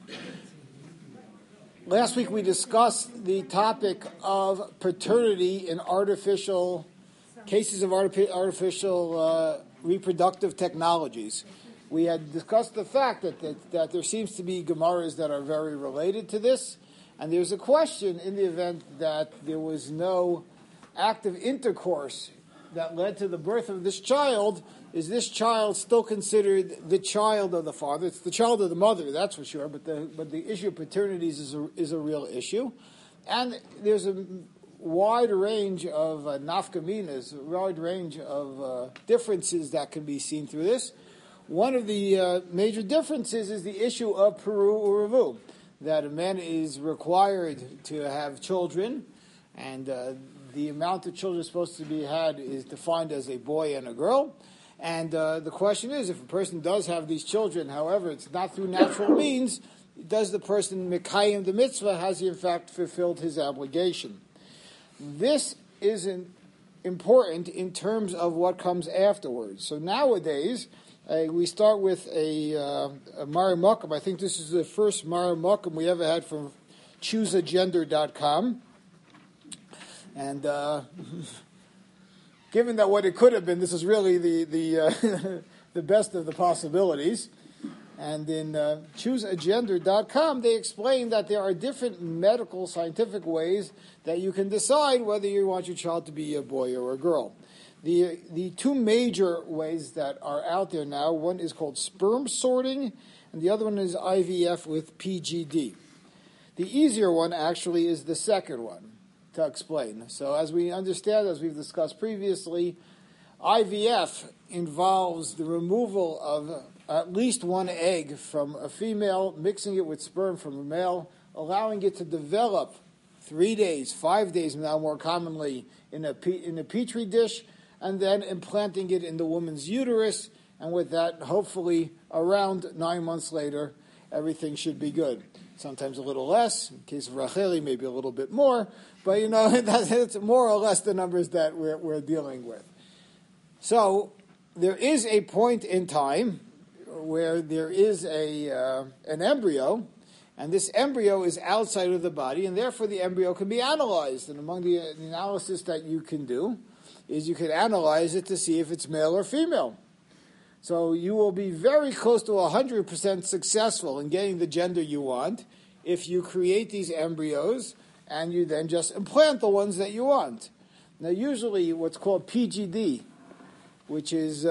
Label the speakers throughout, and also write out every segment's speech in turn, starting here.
Speaker 1: Last week we discussed the topic of paternity in artificial cases of artificial reproductive technologies. We had discussed the fact that there seems to be Gemaras that are very related to this, and there's a question in the event that there was no active intercourse that led to the birth of this child. Is this child still considered the child of the father? It's the child of the mother, that's for sure, but the issue of paternities is a real issue. And there's a wide range of nafkaminas, a wide range of differences that can be seen through this. One of the major differences is the issue of Peru Uruvu, that a man is required to have children, and the amount of children supposed to be had is defined as a boy and a girl. And the question is, if a person does have these children, however, it's not through natural means, does the person Mekayim the mitzvah, has he in fact fulfilled his obligation? This isn't important in terms of what comes afterwards. So nowadays, we start with a Mara Mokum. I think this is the first Mara Mokum we ever had from chooseagender.com. And given that what it could have been, this is really the best of the possibilities. And in chooseagender.com, they explain that there are different medical, scientific ways that you can decide whether you want your child to be a boy or a girl. The two major ways that are out there now, one is called sperm sorting, and the other one is IVF with PGD. The easier one actually is the second one to explain. So as we understand, as we've discussed previously, IVF involves the removal of at least one egg from a female, mixing it with sperm from a male, allowing it to develop 3 days, 5 days now more commonly in a petri dish, and then implanting it in the woman's uterus, and with that, hopefully around 9 months later, everything should be good. Sometimes a little less. In the case of Racheli, maybe a little bit more. But, that's more or less the numbers that we're dealing with. So, there is a point in time where there is an embryo, and this embryo is outside of the body, and therefore the embryo can be analyzed. And among the analysis that you can do is you can analyze it to see if it's male or female. So you will be very close to 100% successful in getting the gender you want if you create these embryos and you then just implant the ones that you want. Now usually what's called PGD, which is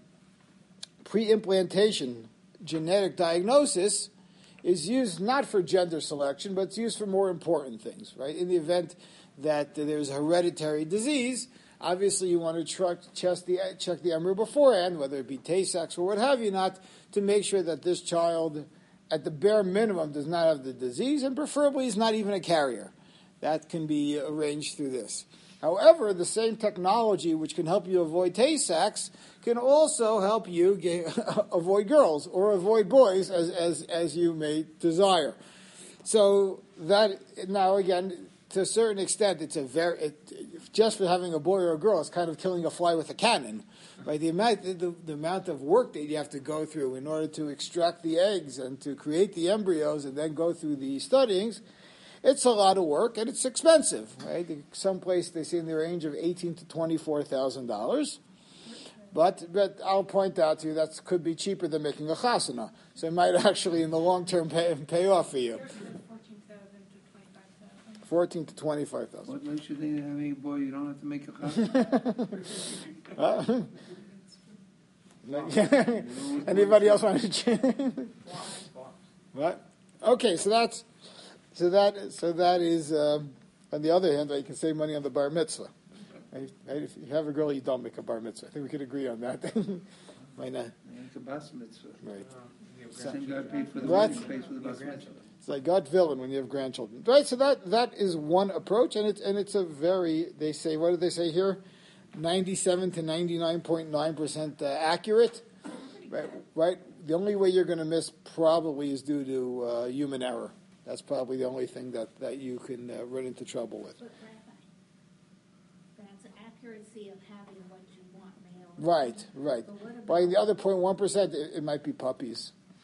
Speaker 1: pre-implantation genetic diagnosis, is used not for gender selection, but it's used for more important things, right? In the event that there's a hereditary disease, obviously, you want to check the embryo beforehand, whether it be Tay-Sachs or what have you not, to make sure that this child, at the bare minimum, does not have the disease, and preferably is not even a carrier. That can be arranged through this. However, the same technology which can help you avoid Tay-Sachs can also help you avoid girls or avoid boys as you may desire. So that, now again, to a certain extent, just for having a boy or a girl, it's kind of killing a fly with a cannon, right? The amount of work that you have to go through in order to extract the eggs and to create the embryos and then go through the studyings, it's a lot of work and it's expensive, right? Someplace they say in the range of $18,000 to $24,000. But I'll point out to you that could be cheaper than making a chasana, so it might actually in the long term pay off for you. 14 to 25,000.
Speaker 2: What makes you think having a boy you don't have to make a chasana?
Speaker 1: Anybody else want to change? What? Okay, so that is. On the other hand, you can save money on the bar mitzvah. Right? If you have a girl, you don't make a bar mitzvah. I think we could agree on that. Why not?
Speaker 2: Make a bas mitzvah.
Speaker 1: Right.
Speaker 2: Same guy paid for the
Speaker 1: What?
Speaker 2: wedding, pays for the bas mitzvah.
Speaker 1: It's like God villain when you have grandchildren, right? So that is one approach, and it's a very, they say, what do they say here? 97 to 99.9% accurate, right? The only way you're going to miss probably is due to human error. That's probably the only thing that you can run into trouble with.
Speaker 3: But Rabbi, that's accuracy of having what you want, male.
Speaker 1: Right. By the other 0.1%, it might be puppies.
Speaker 3: Okay.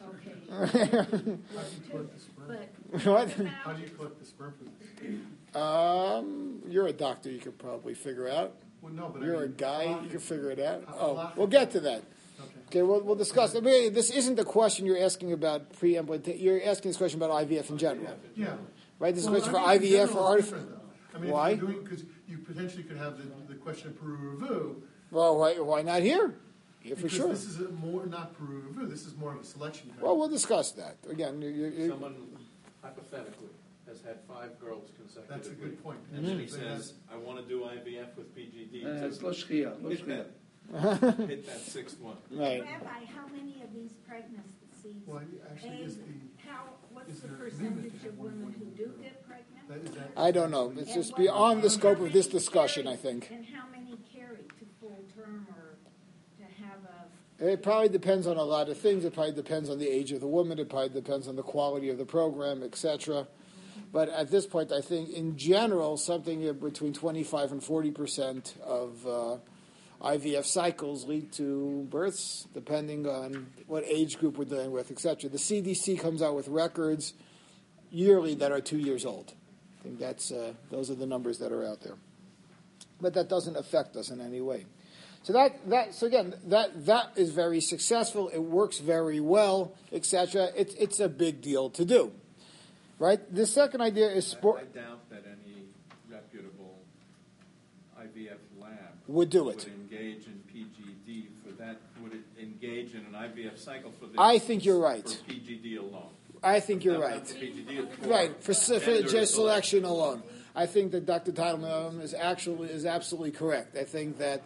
Speaker 3: what
Speaker 4: How do you
Speaker 3: to
Speaker 4: collect the sperm?
Speaker 3: But
Speaker 1: What?
Speaker 4: How do you collect the sperm from this?
Speaker 1: You're a doctor. You could probably figure out.
Speaker 4: Well, no, but
Speaker 1: You're
Speaker 4: I
Speaker 1: a
Speaker 4: mean,
Speaker 1: guy. You can figure it out. Oh,
Speaker 4: Halachically.
Speaker 1: we'll get to that.
Speaker 4: Okay.
Speaker 1: Okay, we'll discuss. I mean, this isn't the question you're asking about pre-implantation. You're asking this question about IVF in general,
Speaker 4: Yeah.
Speaker 1: right? This is a
Speaker 4: Well,
Speaker 1: question for
Speaker 4: I think in
Speaker 1: IVF or
Speaker 4: general it's
Speaker 1: artificial.
Speaker 4: different, though. I mean,
Speaker 1: Why?
Speaker 4: Because you potentially could have the question of Peru
Speaker 1: Well, why not here? Here for
Speaker 4: because
Speaker 1: sure.
Speaker 4: this is more not Peru this is more of a selection.
Speaker 1: Well, we'll discuss that again.
Speaker 5: Someone hypothetically has had 5 girls consecutively.
Speaker 4: That's a good point.
Speaker 5: And then he
Speaker 4: They
Speaker 5: says, I want to do IVF with PGD.
Speaker 2: It's lo shchia, lo
Speaker 5: Hit
Speaker 2: shchia.
Speaker 5: that. Hit that 6th one.
Speaker 1: Right.
Speaker 3: Rabbi, how many of these pregnancies?
Speaker 4: Well, actually, is
Speaker 3: What's
Speaker 4: is
Speaker 3: the
Speaker 4: there a limit
Speaker 3: percentage
Speaker 4: to
Speaker 3: of
Speaker 4: that
Speaker 3: women who
Speaker 4: 1.1?
Speaker 3: do get pregnant?
Speaker 4: that is that.
Speaker 1: I don't know. It's just beyond the scope of this discussion, I think.
Speaker 3: And how many carry to full term or to have a?
Speaker 1: It probably depends on a lot of things. It probably depends on the age of the woman. It probably depends on the quality of the program, etc. But at this point, I think in general, something between 25 and 40% of IVF cycles lead to births, depending on what age group we're dealing with, etc. The CDC comes out with records yearly that are 2 years old. I think those are the numbers that are out there. But that doesn't affect us in any way. So that is very successful. It works very well, etc. It's a big deal to do, right? The second idea is sport.
Speaker 5: I doubt that any reputable IVF lab
Speaker 1: Would do it.
Speaker 5: Would engage in PGD for that. Would it engage in an IVF cycle for this?
Speaker 1: I think you're right.
Speaker 5: For PGD alone.
Speaker 1: I think you're
Speaker 5: Not
Speaker 1: right.
Speaker 5: for PGD,
Speaker 1: Right, for
Speaker 5: gender
Speaker 1: just selection alone. I think that Dr. Teitelman is absolutely correct. I think that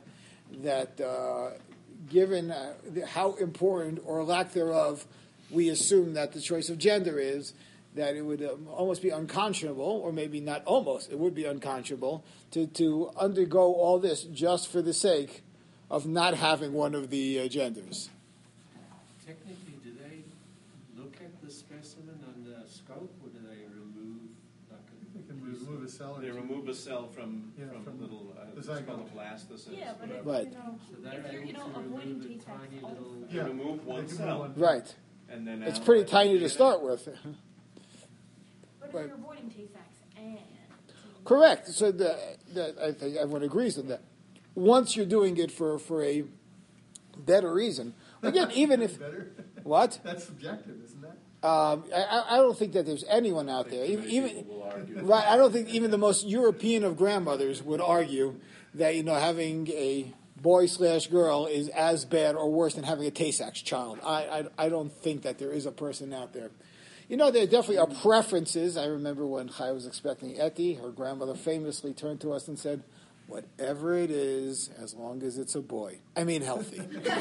Speaker 1: given how important or lack thereof we assume that the choice of gender is, that it would almost be unconscionable, or maybe not almost, it would be unconscionable to undergo all this just for the sake of not having one of the genders.
Speaker 6: Technically, do they look at the specimen on the scope, or do they remove like a
Speaker 4: They can
Speaker 6: piece of-
Speaker 4: remove a cell.
Speaker 5: They remove a cell from
Speaker 4: from
Speaker 5: a little
Speaker 4: the
Speaker 5: it's called
Speaker 4: zygote.
Speaker 5: a blastocyst.
Speaker 3: Yeah, but if,
Speaker 5: whatever.
Speaker 1: Right.
Speaker 6: So they're
Speaker 3: if you're,
Speaker 6: able to
Speaker 3: avoiding
Speaker 6: remove a
Speaker 3: defects
Speaker 6: tiny
Speaker 3: also.
Speaker 6: little.
Speaker 5: You remove one
Speaker 4: they can
Speaker 5: cell.
Speaker 4: remove
Speaker 1: Right.
Speaker 5: And then
Speaker 1: It's
Speaker 5: now
Speaker 1: pretty
Speaker 5: that
Speaker 1: tiny to
Speaker 5: DNA
Speaker 1: start with.
Speaker 3: But if
Speaker 1: Right.
Speaker 3: you're avoiding defects and.
Speaker 1: Correct. So I think everyone agrees on that. Once you're doing it for a better reason, again, even if
Speaker 4: Better?
Speaker 1: what,
Speaker 4: That's subjective, isn't that?
Speaker 1: I don't think that there's anyone out there,
Speaker 5: Many
Speaker 1: even
Speaker 5: people will argue.
Speaker 1: right. I don't think even the most European of grandmothers would argue that having a boy/girl is as bad or worse than having a Tay-Sachs child. I don't think that there is a person out there. There definitely are preferences. I remember when Chai was expecting Eti, her grandmother famously turned to us and said, "Whatever it is, as long as it's a boy. I mean healthy."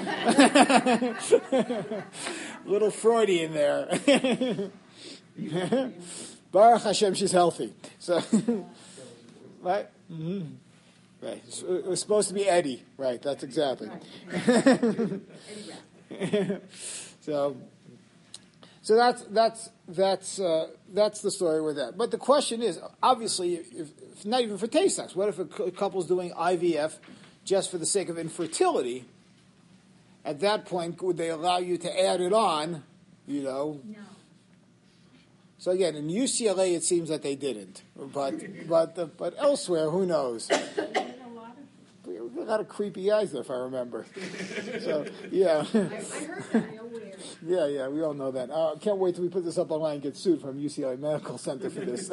Speaker 1: Little Freudian there. Baruch Hashem, she's healthy. So, right? Mm-hmm. Right. It was supposed to be Eddie. Right, that's exactly. So that's the story with that. But the question is, obviously, if not even for Tay-Sachs, what if a couple's doing IVF just for the sake of infertility? At that point, would they allow you to add it on?
Speaker 3: No.
Speaker 1: So again, in UCLA, it seems that they didn't, but elsewhere, who knows? We had a lot of creepy eyes there, if I remember. So yeah.
Speaker 3: I heard that. I know where.
Speaker 1: Yeah, we all know that. Can't wait till we put this up online and get sued from UCLA Medical Center for this.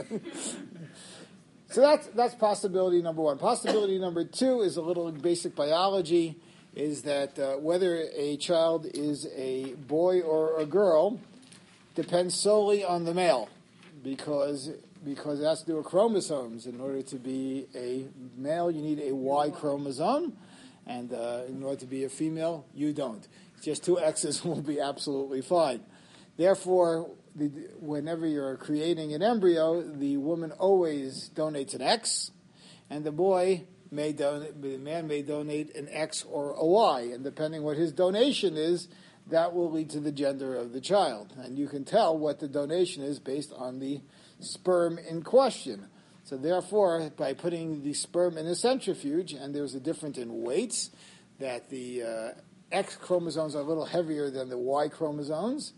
Speaker 1: So that's possibility number one. Possibility number two is a little basic biology, is that whether a child is a boy or a girl depends solely on the male, because it has to do with chromosomes. In order to be a male, you need a Y chromosome, and in order to be a female, you don't. Just 2 X's will be absolutely fine. Therefore, whenever you're creating an embryo, the woman always donates an X, and the man may donate an X or a Y, and depending what his donation is, that will lead to the gender of the child. And you can tell what the donation is based on the sperm in question. So therefore, by putting the sperm in a centrifuge, and there's a difference in weights, that the X chromosomes are a little heavier than the Y chromosomes.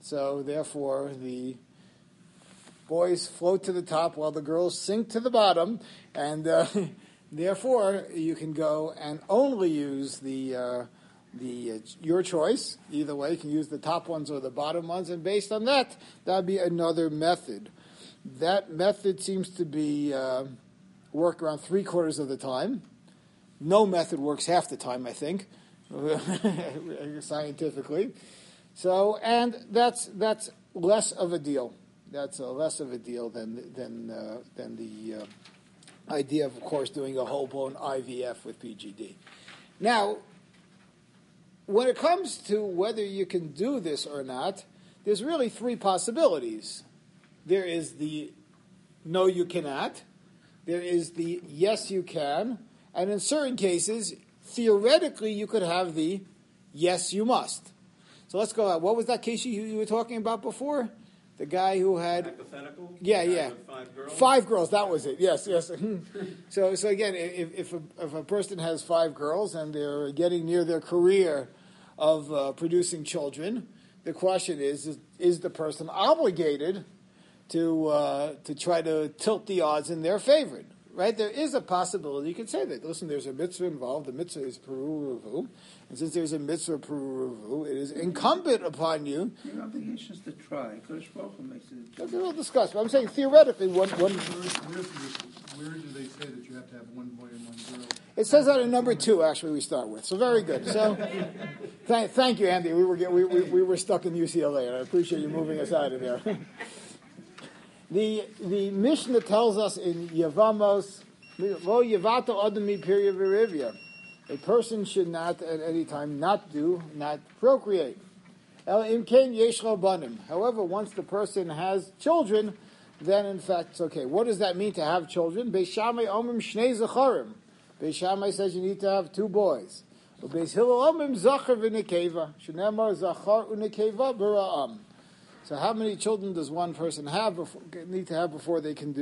Speaker 1: So therefore, the boys float to the top while the girls sink to the bottom, and therefore you can go and only use your choice. Either way, you can use the top ones or the bottom ones, and based on that, that'd be another method. That method seems to be work around 3/4 of the time. No method works half the time, I think, scientifically. So, and that's less of a deal. That's less of a deal than the idea of course, doing a whole-blown IVF with PGD. Now, when it comes to whether you can do this or not, there's really 3 possibilities. There is the no, you cannot. There is the yes, you can. And in certain cases, theoretically, you could have the yes, you must. So let's go out. What was that case you were talking about before? The guy who had...
Speaker 5: Hypothetical?
Speaker 1: Yeah.
Speaker 5: With 5 girls?
Speaker 1: 5 girls, that was it. Yes. So again, if a person has 5 girls and they're getting near their career of producing children, the question is the person obligated to try to tilt the odds in their favor? Right? There is a possibility. You can say that. Listen, there's a mitzvah involved. The mitzvah is peru revu. And since there's a mitzvah peru revu, it is incumbent upon you.
Speaker 2: Your obligation is to try. Kodesh Baruch Hu makes it.
Speaker 1: We'll discuss. But I'm saying theoretically,
Speaker 4: Where do they say that you have to have one boy and one girl?
Speaker 1: it says that in number 2. Actually, we start with. So very good. So, thank you, Andy. We were stuck in UCLA, and I appreciate you moving us out of there. The Mishnah tells us in Yevamos, Lo Yevato Adami Pirya Virivya. A person should not at any time not procreate. El Imken Yesh Lo Banim. However, once the person has children, then in fact it's okay. What does that mean to have children? Beis Shammai Omrim Shnei Zacharim. Beis Shammai says you need to have 2 boys. Beis Hillel Omrim Zachar v'Nekeva. Shneimar Zachar u'Nekeva b'Ra'am. So how many children does one person need to have before they can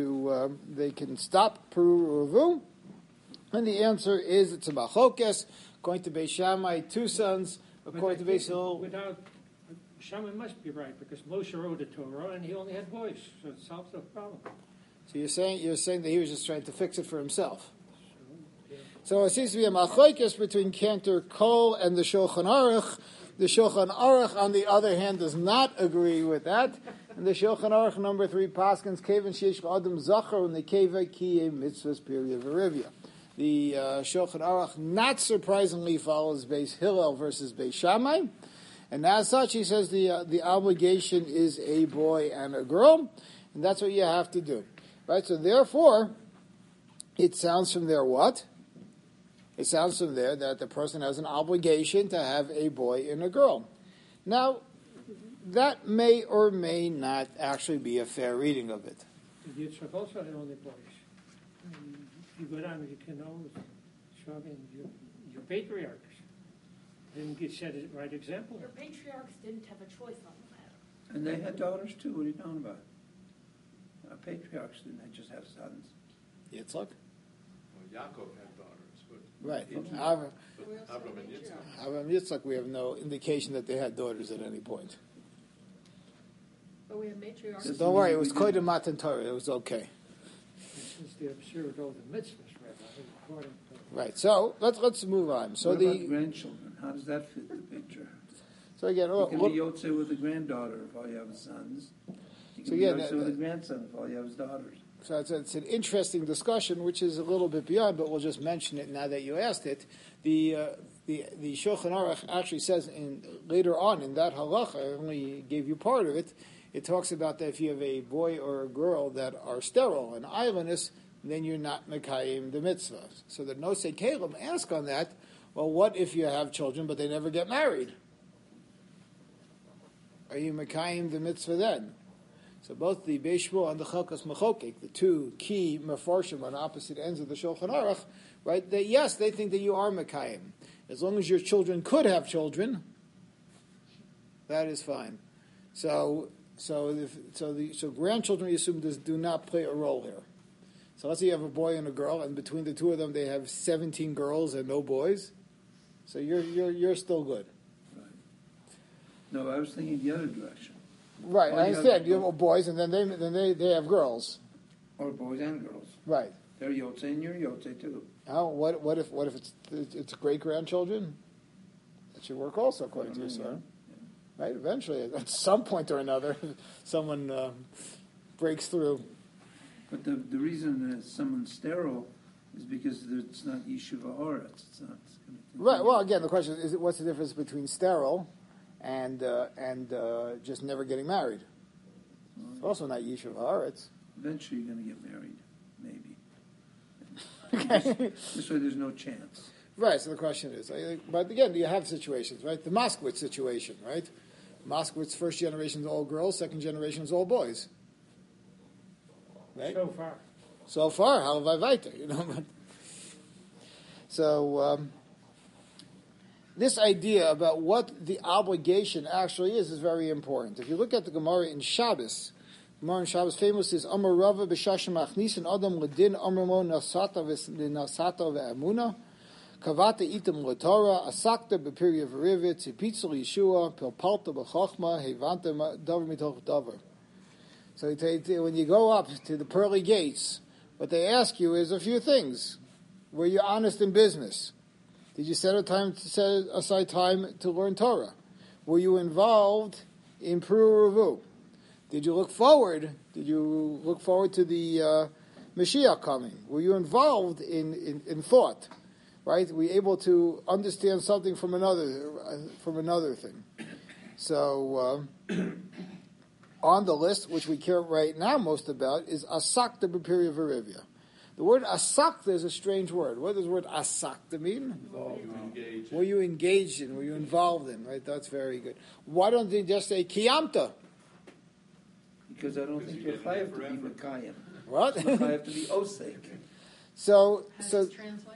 Speaker 1: stop Peru Revu? And the answer is it's a machokes. According to Beis Shammai, 2 sons. According to Beis Hillel,
Speaker 7: without Shammai must be right because Moshe wrote the Torah and he only had boys, so it solves the problem.
Speaker 1: so you're saying that he was just trying to fix it for himself. So it seems to be a machokes between Cantor Kol and the Shulchan Aruch. The Shulchan Aruch, on the other hand, does not agree with that. And the Shulchan Aruch, number 3, Paskins, Kevan Sheish Adam Zachar, and the Keva Kiye Mitzvahs Period Verivia. The Shulchan Aruch, not surprisingly, follows Beis Hillel versus Beis Shammai. And as such, he says the obligation is a boy and a girl, and that's what you have to do. Right? So therefore, it sounds from there what? It sounds from there that the person has an obligation to have a boy and a girl. Now, that may or may not actually be a fair reading of it.
Speaker 7: Yitzchak also had only boys. You go down, you can always show in your patriarchs. Didn't set a right example.
Speaker 3: Your patriarchs didn't have a choice on the matter.
Speaker 2: And they had daughters too. What are you talking about? Patriarchs didn't just have sons.
Speaker 1: Yitzchak?
Speaker 5: Well, Yaakov had daughters, but
Speaker 1: Right.
Speaker 5: Avram and Yitzchak.
Speaker 1: Avram Yitzchak, we have no indication that they had daughters at any point.
Speaker 3: But we have matriarchs.
Speaker 1: So don't worry, it was Kodim Matan Torah. It was okay.
Speaker 7: Since they observed all the mitzvahs, Rabbi, according to...
Speaker 1: Right. So let's move on. So
Speaker 2: What about grandchildren? How does that fit the picture?
Speaker 1: So again,
Speaker 2: You can be Yotze with a granddaughter if all you have is sons. You can be Yotze with a grandson if all you have is daughters.
Speaker 1: So it's an interesting discussion, which is a little bit beyond, but we'll just mention it now that you asked it. The Shulchan Aruch actually says later on in that halacha, I only gave you part of it, it talks about that if you have a boy or a girl that are sterile and islandless, then you're not Mekayim the mitzvah. So the Nosei Kalim ask on that, well, what if you have children but they never get married? Are you Mekayim the mitzvah then? So both the Beis Shmuel and the Chelkas Mechokek, the 2 key mefarshim on opposite ends of the Shulchan Aruch, right? Yes, they think that you are Mekayim. As long as your children could have children, that is fine. So grandchildren, you assume, do not play a role here. So let's say you have a boy and a girl, and between the 2 of them, they have 17 girls and no boys. So you're still good.
Speaker 2: Right. No, I was thinking the other direction.
Speaker 1: Right,
Speaker 2: Or
Speaker 1: I
Speaker 2: you
Speaker 1: understand.
Speaker 2: have-
Speaker 1: You have boys, and then they have girls.
Speaker 2: Or boys and girls.
Speaker 1: Right.
Speaker 2: They're Yotze and you're Yotze too.
Speaker 1: How? What if it's great grandchildren? That should work also according to your
Speaker 2: Yeah.
Speaker 1: son. Right. Eventually, at some point or another, someone breaks through.
Speaker 2: But the reason that someone's sterile is because it's not Yeshiva Haaretz. It's not. It's gonna
Speaker 1: Right.
Speaker 2: continue.
Speaker 1: Well, again, the question is, what's the difference between sterile and just never getting married? It's also not Yeshiva Haaretz.
Speaker 2: Eventually, you're going to get married, maybe.
Speaker 1: Okay.
Speaker 2: This way, there's no chance.
Speaker 1: Right, so the question is, but again, you have situations, right? The Moskowitz situation, right? Moskowitz, first generation is all girls, second generation is all boys. Right?
Speaker 7: So far.
Speaker 1: So far, halavai weiter, but so this idea about what the obligation actually is very important. If you look at the Gemara in Shabbos famous is Amar Rava b'shashim achnisin adam ledin Amar mo nasata ve'amuna kavata item l'Torah asakta b'pirya v'rivit tzipitzel Yeshua pilpalta b'chochma hevanta davar mitoch davar. So when you go up to the pearly gates, what they ask you is a few things. Were you honest in business? Did you set aside time to learn Torah? Were you involved in Pru Revu? Did you look forward? Did you look forward to the Mashiach coming? Were you involved in thought? Right? Were you able to understand something from another thing? So on the list, which we care right now most about, is asakta b'pirya v'rivya. The word asakta is a strange word. What does the word asakta mean? Were you engaged in? Were you involved in? Right? That's very good. Why don't they just say kiyamta?
Speaker 2: Because I don't think you're chayav to be Mekayim.
Speaker 1: What?
Speaker 2: You're chayav to be Osek.
Speaker 1: So,
Speaker 3: Translate?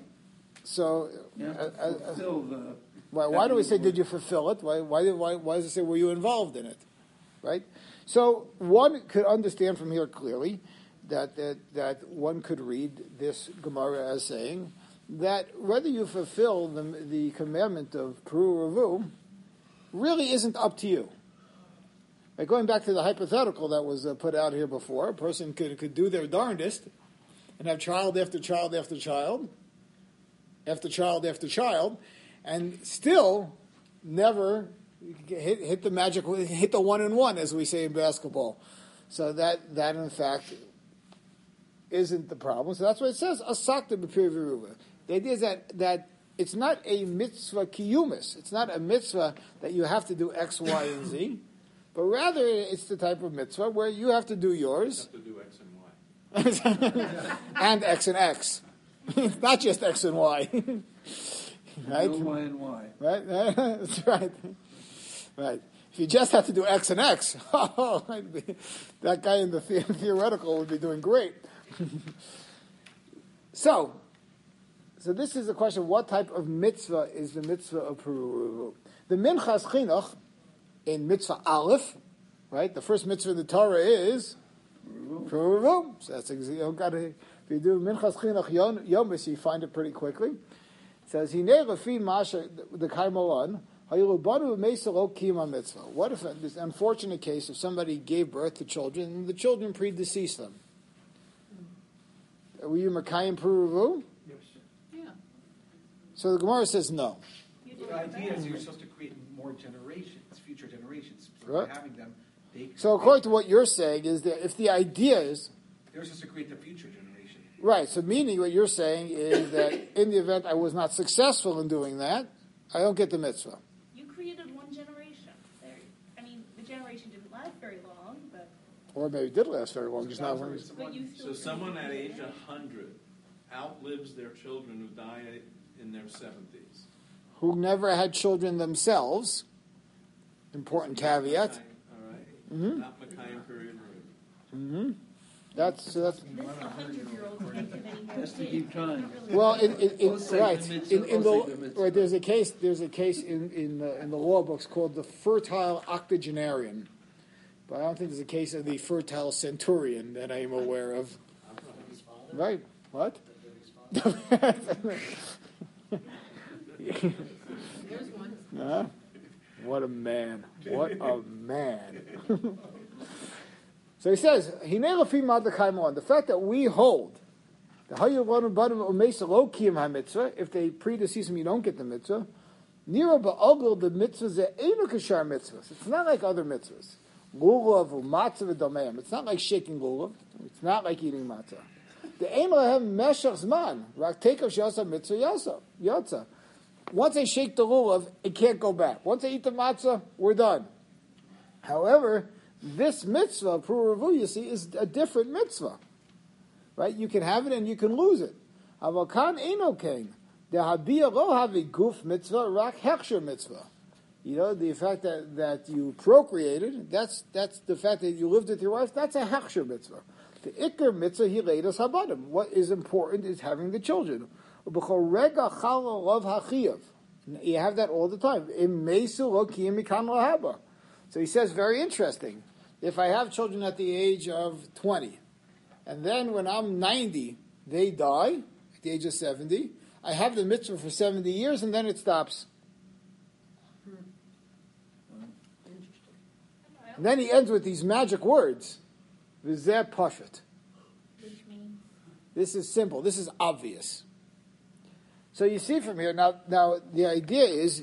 Speaker 2: Fulfill the...
Speaker 1: why do we say, did you fulfill it? Why does it say, were you involved in it? Right? So one could understand from here clearly that one could read this Gemara as saying that whether you fulfill the commandment of Pru Revu really isn't up to you. Like going back to the hypothetical that was put out here before, a person could do their darndest and have child after child after child, after child after child, and still never hit the magic, hit the 1-and-1, as we say in basketball. So that in fact isn't the problem. So that's what it says. Asakta b'pir v'ruva. The idea is that it's not a mitzvah kiyumis. It's not a mitzvah that you have to do X, Y, and Z, but rather it's the type of mitzvah where you have to do yours.
Speaker 5: You have to do X and Y.
Speaker 1: And X and X. Not just X and Y. Right?
Speaker 2: No Y and Y.
Speaker 1: Right? That's right. Right. If you just have to do X and X, that guy in the theoretical would be doing great. So this is the question, what type of mitzvah is the mitzvah of Puru? The Minchas Chinuch in mitzvah Aleph, right? The first mitzvah in the Torah is Puru. So that's exactly, if you do Minchas Chinuch Yomis, you find it pretty quickly. It says, Hinei Rafi Masha, the Kaimalan, what if this unfortunate case, if somebody gave birth to children and the children predeceased them? Were you Makayim Puruvu?
Speaker 7: Yes.
Speaker 3: Yeah.
Speaker 1: So the Gemara says no.
Speaker 8: The idea is you're supposed to create more generations, future generations. So
Speaker 1: Right.
Speaker 8: by having them,
Speaker 1: So according to what you're saying is that if the idea is
Speaker 8: they're supposed to create the future generation.
Speaker 1: right, so meaning what you're saying is that in the event I was not successful in doing that, I don't get the mitzvah.
Speaker 3: You created one generation. The generation didn't last very long, but
Speaker 1: Or maybe it did last very long, just not when
Speaker 3: but you still.
Speaker 5: So someone at age 100 outlives their children who die in their 70s.
Speaker 1: who never had children themselves. Important caveat.
Speaker 5: All right.
Speaker 1: Mhm.
Speaker 5: Not Makayim period.
Speaker 1: Mm-hmm. That's
Speaker 3: This 100-year-old can't give any more
Speaker 2: Has to
Speaker 3: kids.
Speaker 2: keep trying.
Speaker 1: well,
Speaker 2: Osei
Speaker 1: right.
Speaker 2: the mitzvah,
Speaker 1: In
Speaker 2: osei the mitzvah.
Speaker 1: right, there's a case in the law books called the fertile octogenarian, but I don't think there's a case of the fertile centurion that I'm aware of. Right? What?
Speaker 3: There's one.
Speaker 1: Huh? What a man! What a man! So he says, the fact that we hold, if they predecease him, you don't get the mitzvah. The mitzvah it's not like other mitzvahs. Lulav or matzah v'domeim. It's not like shaking lulav. It's not like eating matzah. The aim lahem meshach zman. Rak tekav sheyasa mitzvah yatsa. Once they shake the lulav, it can't go back. Once they eat the matzah, we're done. However, this mitzvah, Puravu, you see, is a different mitzvah. Right? You can have it and you can lose it. Avakan eno kain. The habiyah lo have a guf mitzvah, rak hechsher mitzvah. You know, the fact that you procreated, that's the fact that you lived with your wife, that's a hechsher mitzvah. The ikar mitzvah, he laid us habadim. What is important is having the children. You have that all the time. So he says, very interesting. If I have children at the age of 20, and then when I'm 90, they die at the age of 70, I have the mitzvah for 70 years, and then it stops. And then he ends with these magic words. V'zeh pashut.
Speaker 3: Which means?
Speaker 1: This is simple. This is obvious. So you see from here, now the idea is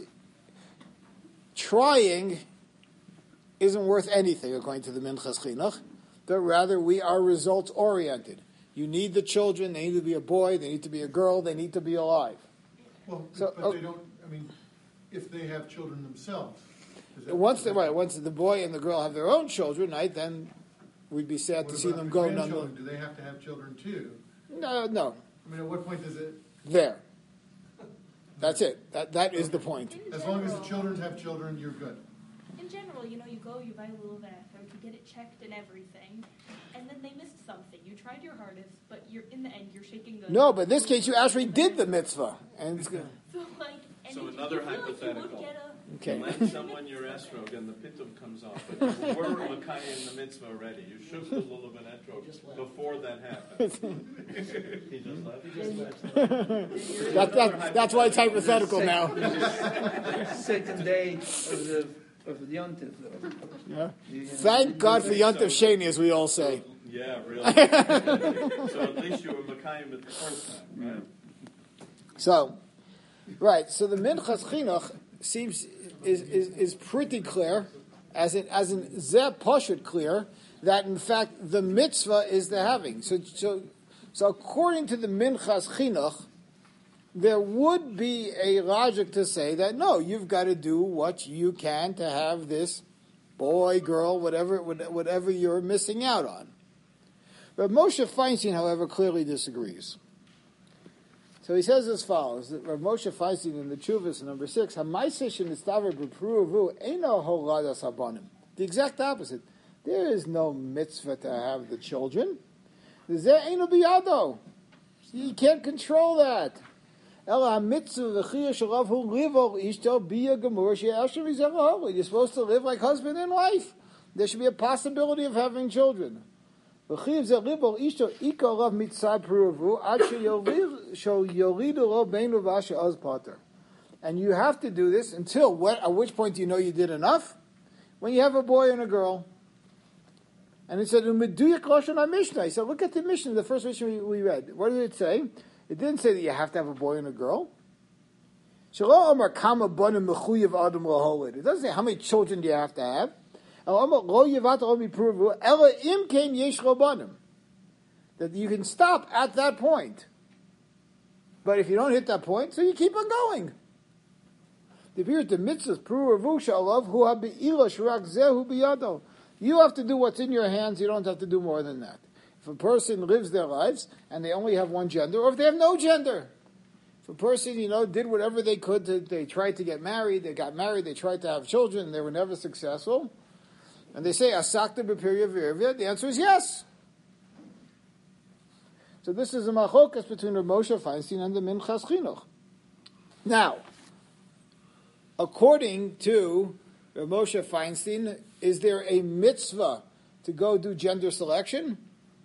Speaker 1: trying isn't worth anything according to the Minchas Chinuch, but rather we are results oriented. You need the children, they need to be a boy, they need to be a girl, they need to be alive.
Speaker 4: Well,
Speaker 1: So,
Speaker 4: but they don't, I mean, if they have children themselves.
Speaker 1: Once the boy and the girl have their own children, right, then we'd be sad to see them go.
Speaker 4: Do they have to have children too?
Speaker 1: No.
Speaker 4: I mean, at what point does it?
Speaker 1: There. That's it. That is the point.
Speaker 4: As long as the children have children, you're good.
Speaker 9: In general, you go, you buy a little bathroom, you get it checked and everything, and then they missed something. You tried your hardest, but in the end, you're shaking the...
Speaker 1: No, but in this case, you actually did the mitzvah. And it's good.
Speaker 5: So another hypothetical.
Speaker 1: Okay.
Speaker 5: You lend someone your esrog and the pitum comes off, but you were Makaya in the mitzvah already. You shook the lulav and etrog before that happened. He just left.
Speaker 1: That's why it's hypothetical now.
Speaker 2: Second day of the Yontif.
Speaker 1: Yeah. Thank God for Yontif Sheni, as we all say.
Speaker 5: Yeah, really. So at least you were Makayim at the first time, right?
Speaker 1: So the Minchas Chinuch seems is pretty clear, as in Zeh Pashut clear, that in fact the mitzvah is the having. So according to the Minchas Chinuch, there would be a logic to say that no, you've got to do what you can to have this boy, girl, whatever you're missing out on. But Moshe Feinstein, however, clearly disagrees. So he says as follows: that Rav Moshe Feinstein in the Chuvas number 6, the exact opposite. There is no mitzvah to have the children. You can't control that. You're supposed to live like husband and wife. There should be a possibility of having children. And you have to do this until at which point do you know you did enough? When you have a boy and a girl. And it said, Mishnah. He said, look at the Mishnah, the first Mishnah we read. What did it say? It didn't say that you have to have a boy and a girl. It doesn't say how many children do you have to have. That you can stop at that point. But if you don't hit that point, so you keep on going. You have to do what's in your hands, you don't have to do more than that. If a person lives their lives and they only have one gender, or if they have no gender. If a person, did whatever they could, they tried to get married, they got married, they tried to have children, and they were never successful. And they say, Asakta b'pirya v'irvya, the answer is yes. So this is a machokas between Rav Moshe Feinstein and the Minchas Chinuch. Now, according to Rav Moshe Feinstein, is there a mitzvah to go do gender selection?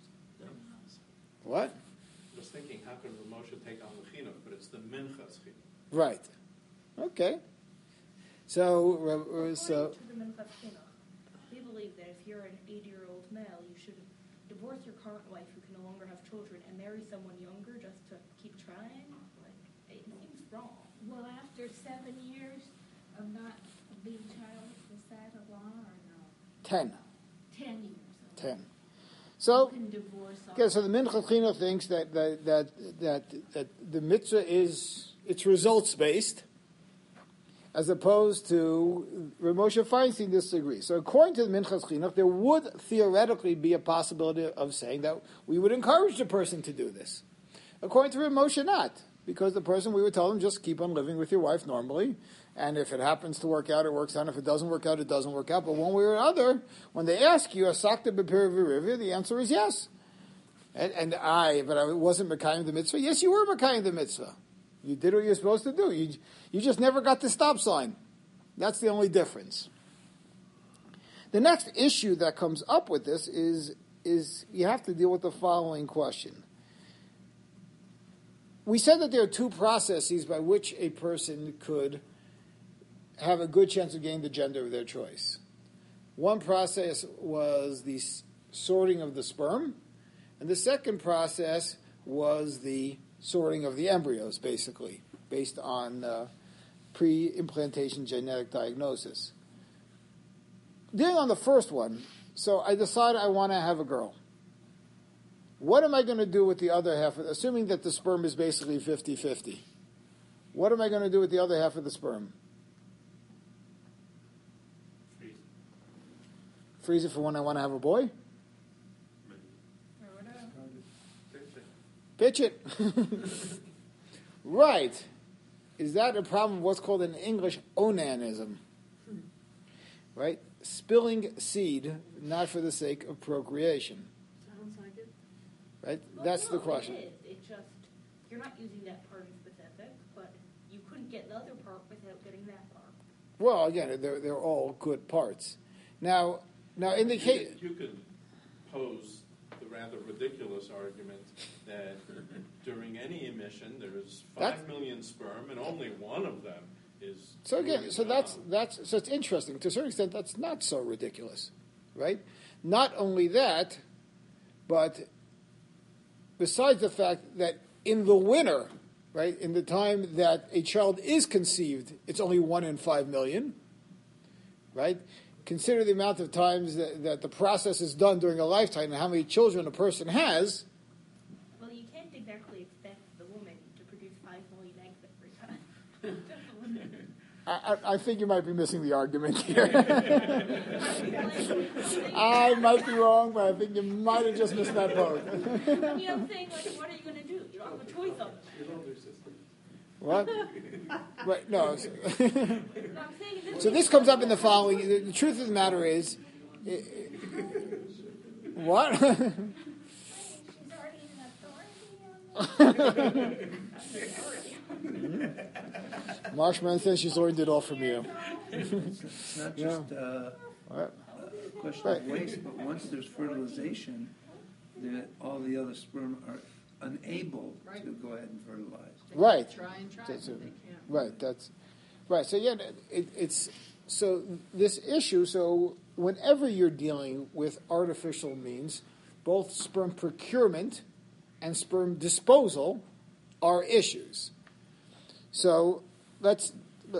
Speaker 1: What?
Speaker 5: I was thinking, how could Rav Moshe take on the chinuch, but it's the minchas chinuch.
Speaker 1: Right. Okay. So
Speaker 9: According to the Minchas Chinuch, they believe believe that if you're an 80-year-old male, you should divorce your current wife who can no longer have children and marry someone younger just to keep trying. Like, it seems wrong.
Speaker 3: Well, after 7 years of not being childless, was that a law or no?
Speaker 1: 10.
Speaker 3: 10 years.
Speaker 1: 10.
Speaker 3: You
Speaker 1: So,
Speaker 3: can divorce.
Speaker 1: okay, so the Minchas Chinuch thinks that the mitzvah is, it's results-based, as opposed to Rav Moshe Feinstein disagrees. So according to the Minchas Chinuch, there would theoretically be a possibility of saying that we would encourage the person to do this. According to Rav Moshe, not. Because the person, we would tell them, just keep on living with your wife normally, and if it happens to work out, it works out. If it doesn't work out, it doesn't work out. But one way or another, when they ask you, Asakta b'pir v'rivya, the answer is yes. But I wasn't Mekayim the mitzvah. Yes, you were Mekayim the mitzvah. You did what you're supposed to do. You just never got the stop sign. That's the only difference. The next issue that comes up with this is you have to deal with the following question. We said that there are two processes by which a person could have a good chance of getting the gender of their choice. One process was the sorting of the sperm, and the second process was the sorting of the embryos, basically, based on pre-implantation genetic diagnosis. Dealing on the first one, so I decide I want to have a girl. What am I going to do with the other half, assuming that the sperm is basically 50-50? What am I going to do with the other half of the sperm? Freeze it for when I want to have a boy? Pitch it. Right. Is that a problem of what's called in English onanism? Right? Spilling seed, not for the sake of procreation.
Speaker 3: Sounds like it.
Speaker 1: Right?
Speaker 9: Well,
Speaker 1: That's
Speaker 9: no,
Speaker 1: the question.
Speaker 9: It is. It's just, you're not using that part in specific, but you couldn't get the other part without getting that part.
Speaker 1: Well, again, they're all good parts. Now, in the case...
Speaker 5: You could pose the rather ridiculous argument that during any emission there is 5 million sperm and only one of them is...
Speaker 1: So again, so it's interesting. To a certain extent, that's not so ridiculous, right? Not only that, but besides the fact that in the winter, right, in the time that a child is conceived, it's only 1 in 5 million, right? Consider the amount of times that the process is done during a lifetime and how many children a person has.
Speaker 9: Well, you can't exactly expect the woman to produce 5 million eggs every time.
Speaker 1: I think you might be missing the argument here. I might be wrong, but I think you might have just missed that boat.
Speaker 9: I'm saying, like, what are you going to do? You don't have a choice of it.
Speaker 1: What? Right, no.
Speaker 9: No, I'm saying
Speaker 1: So this comes up in the following. The truth of the matter is... what?
Speaker 3: She's already an authority on that.
Speaker 1: Marshman says she's learned it all from you.
Speaker 2: It's not just a question of waste, but once there's fertilization, all the other sperm are unable to go ahead and fertilize.
Speaker 1: Right.
Speaker 10: Try,
Speaker 1: So-
Speaker 10: but they can't.
Speaker 1: Right. That's right. So yeah, it's so this issue. So whenever you're dealing with artificial means, both sperm procurement and sperm disposal are issues. So this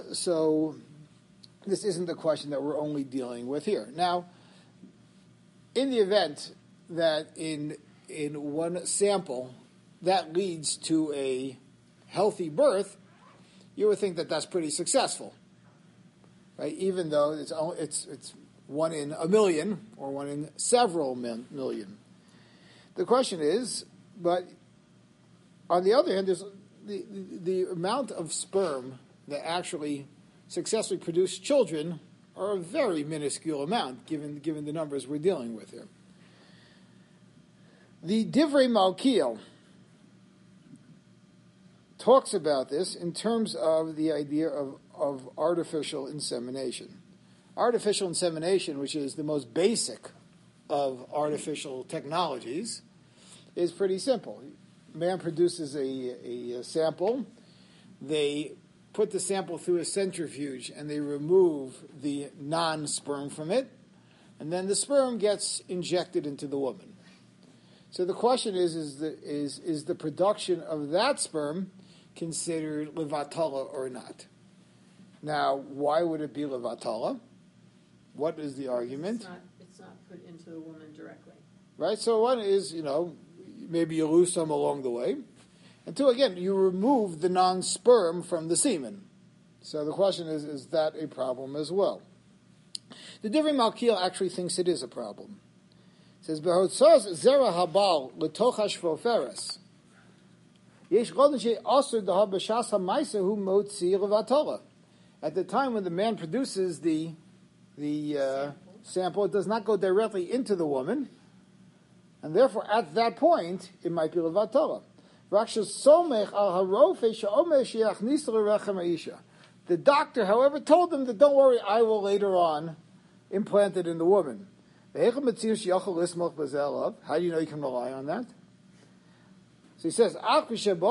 Speaker 1: isn't the question that we're only dealing with here. Now, in the event that in one sample that leads to a healthy birth, you would think that that's pretty successful, right? Even though it's 1 in a million or 1 in several million. The question is, but on the other hand, there's the amount of sperm that actually successfully produce children are a very minuscule amount, given the numbers we're dealing with here. The Divrei Malkiel talks about this in terms of the idea of artificial insemination. Artificial insemination, which is the most basic of artificial technologies, is pretty simple. Man produces a sample. They put the sample through a centrifuge and they remove the non-sperm from it. and then the sperm gets injected into the woman. So the question is the production of that sperm considered levatala or not? Now, why would it be levatala? What is the argument?
Speaker 10: It's not put into the woman directly.
Speaker 1: Right? So one is, maybe you lose some along the way. And two, again, you remove the non-sperm from the semen. So the question is that a problem as well? The Divrei Malkiel actually thinks it is a problem. It says, "Behotzos zera habal letoch hashvoferes. Yesh godin she'asur daha b'shas ha'maisa hu motzi levatala." At the time when the man produces the sample, it does not go directly into the woman, and therefore at that point it might be levatala. The doctor, however, told him that don't worry, I will later on implant it in the woman. How do you know you can rely on that? So he says, but he said,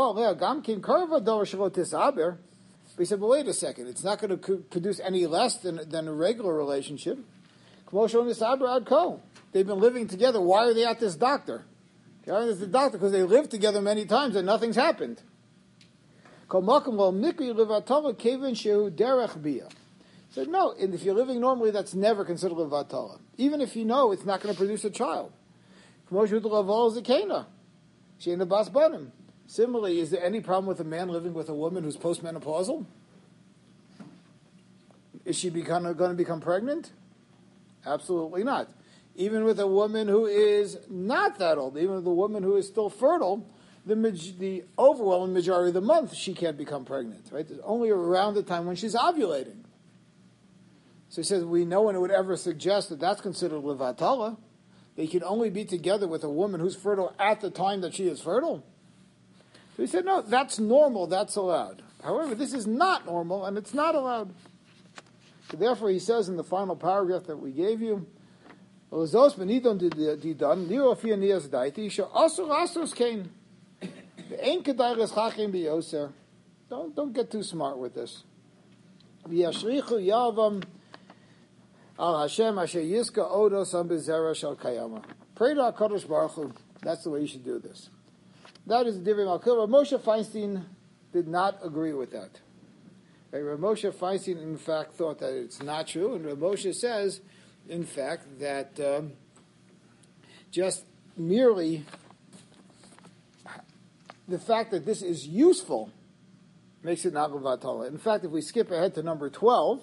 Speaker 1: but wait a second, it's not going to produce any less than a regular relationship. They've been living together. Why are they at this doctor? It's the doctor because they lived together many times and nothing's happened. Said no, and if you're living normally, that's never considered levatala. Even if you know it's not going to produce a child. Similarly, is there any problem with a man living with a woman who's postmenopausal? Is she going to become pregnant? Absolutely not. Even with a woman who is not that old, even with a woman who is still fertile, the overwhelming majority of the month she can't become pregnant. Right? It's only around the time when she's ovulating. So he says we no one would ever suggest that that's considered levatala. They can only be together with a woman who's fertile at the time that she is fertile. So he said, no, that's normal, that's allowed. However, this is not normal, and it's not allowed. So therefore, he says in the final paragraph that we gave you, don't get too smart with this. Pray to HaKadosh Baruch Hu. That's the way you should do this. That is the Divrei Malkiel. Rav Moshe Feinstein did not agree with that. Rav Moshe Feinstein, in fact, thought that it's not true, and Rav Moshe says, in fact, that just merely the fact that this is useful makes it not levatala. In fact, if we skip ahead to number 12,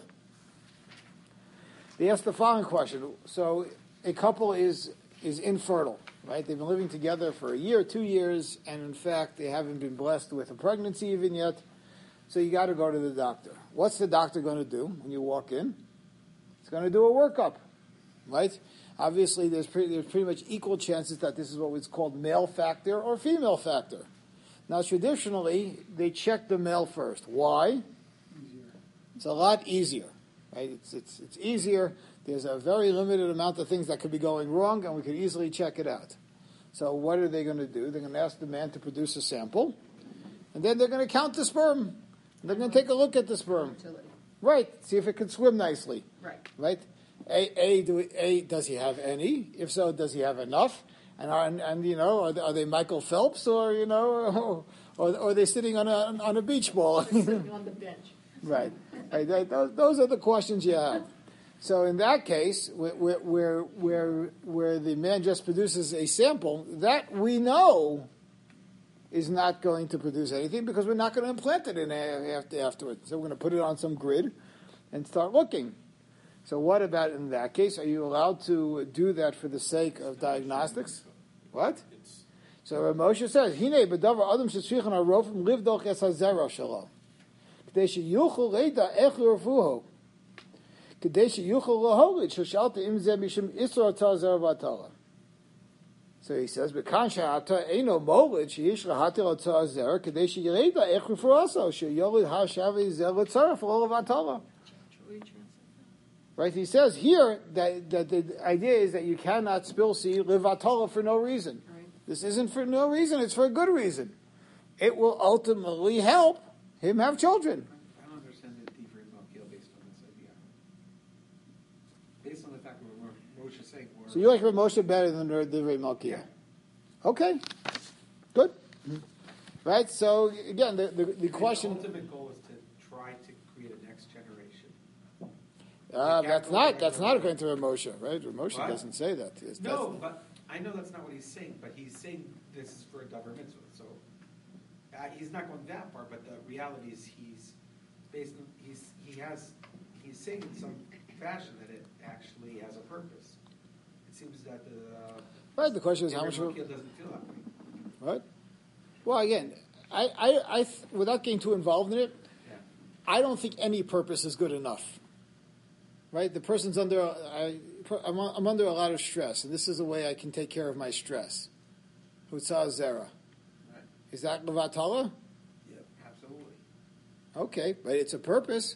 Speaker 1: they ask the following question. So a couple is infertile, right? They've been living together for a year, 2 years, and in fact, they haven't been blessed with a pregnancy even yet. So you got to go to the doctor. What's the doctor going to do when you walk in? It's going to do a workup, right? Obviously, there's pretty much equal chances that this is what was called male factor or female factor. Now, traditionally, they check the male first. Why? It's a lot easier, right? It's easier. There's a very limited amount of things that could be going wrong, and we could easily check it out. So what are they going to do? They're going to ask the man to produce a sample, and then they're going to count the sperm. They're going to take a look at the sperm. Right, see if it can swim nicely. Right? Does he have any? If so, does he have enough? And are they Michael Phelps or or are they sitting on a beach ball?
Speaker 10: Sitting on the bench.
Speaker 1: Right. Those are the questions you have. So in that case, where the man just produces a sample, that we know is not going to produce anything because we're not going to implant it in afterwards. So we're going to put it on some grid and start looking. So what about in that case? Are you allowed to do that for the sake of diagnostics? What? So Rav Moshe says, "Hine b'davar adam shetzrichen harofim livdoch es hazera shelo, k'dei sheyuchol leida ech yirvuho, k'dei sheyuchol laholit sheshalta im zeh mishum isra atzah zera v'atala." So he says, "B'kan she'ata eino molid sheyish lahatir atzah zera, k'dei sheyireida ech yirvuho sheyolid ha'shavei zeh l'tzaref lo v'atala." Right, he says here that the idea is that you cannot spill seed levatala for no reason. Right. This isn't for no reason; it's for a good reason. It will ultimately help him have children.
Speaker 8: I don't understand the Divrei Malkiel based on this idea. Based on the fact that Moshe
Speaker 1: So you like Rav Moshe better than the Rav Malkiah?
Speaker 8: Yeah.
Speaker 1: Okay, good. Right. So again, the question.
Speaker 8: The ultimate goal is to try to create a next generation.
Speaker 1: That's not according to Rav Moshe, right? Rav Moshe
Speaker 8: What?
Speaker 1: doesn't say that.
Speaker 8: No, but I know that's not what he's saying. But he's saying this is for a davar mitzvah. So he's not going that far. But the reality is he's saying in some fashion that it actually has a purpose. It seems that
Speaker 1: right. The question is how much.
Speaker 8: Doesn't feel that way.
Speaker 1: Right. Well, again, I without getting too involved in it,
Speaker 8: Yeah.
Speaker 1: I don't think any purpose is good enough. Right. The person's under. I'm under a lot of stress, and this is the way I can take care of my stress. Hutzah zera.
Speaker 8: Right.
Speaker 1: Is that levatala?
Speaker 8: Yep. Absolutely.
Speaker 1: Okay, but it's a purpose.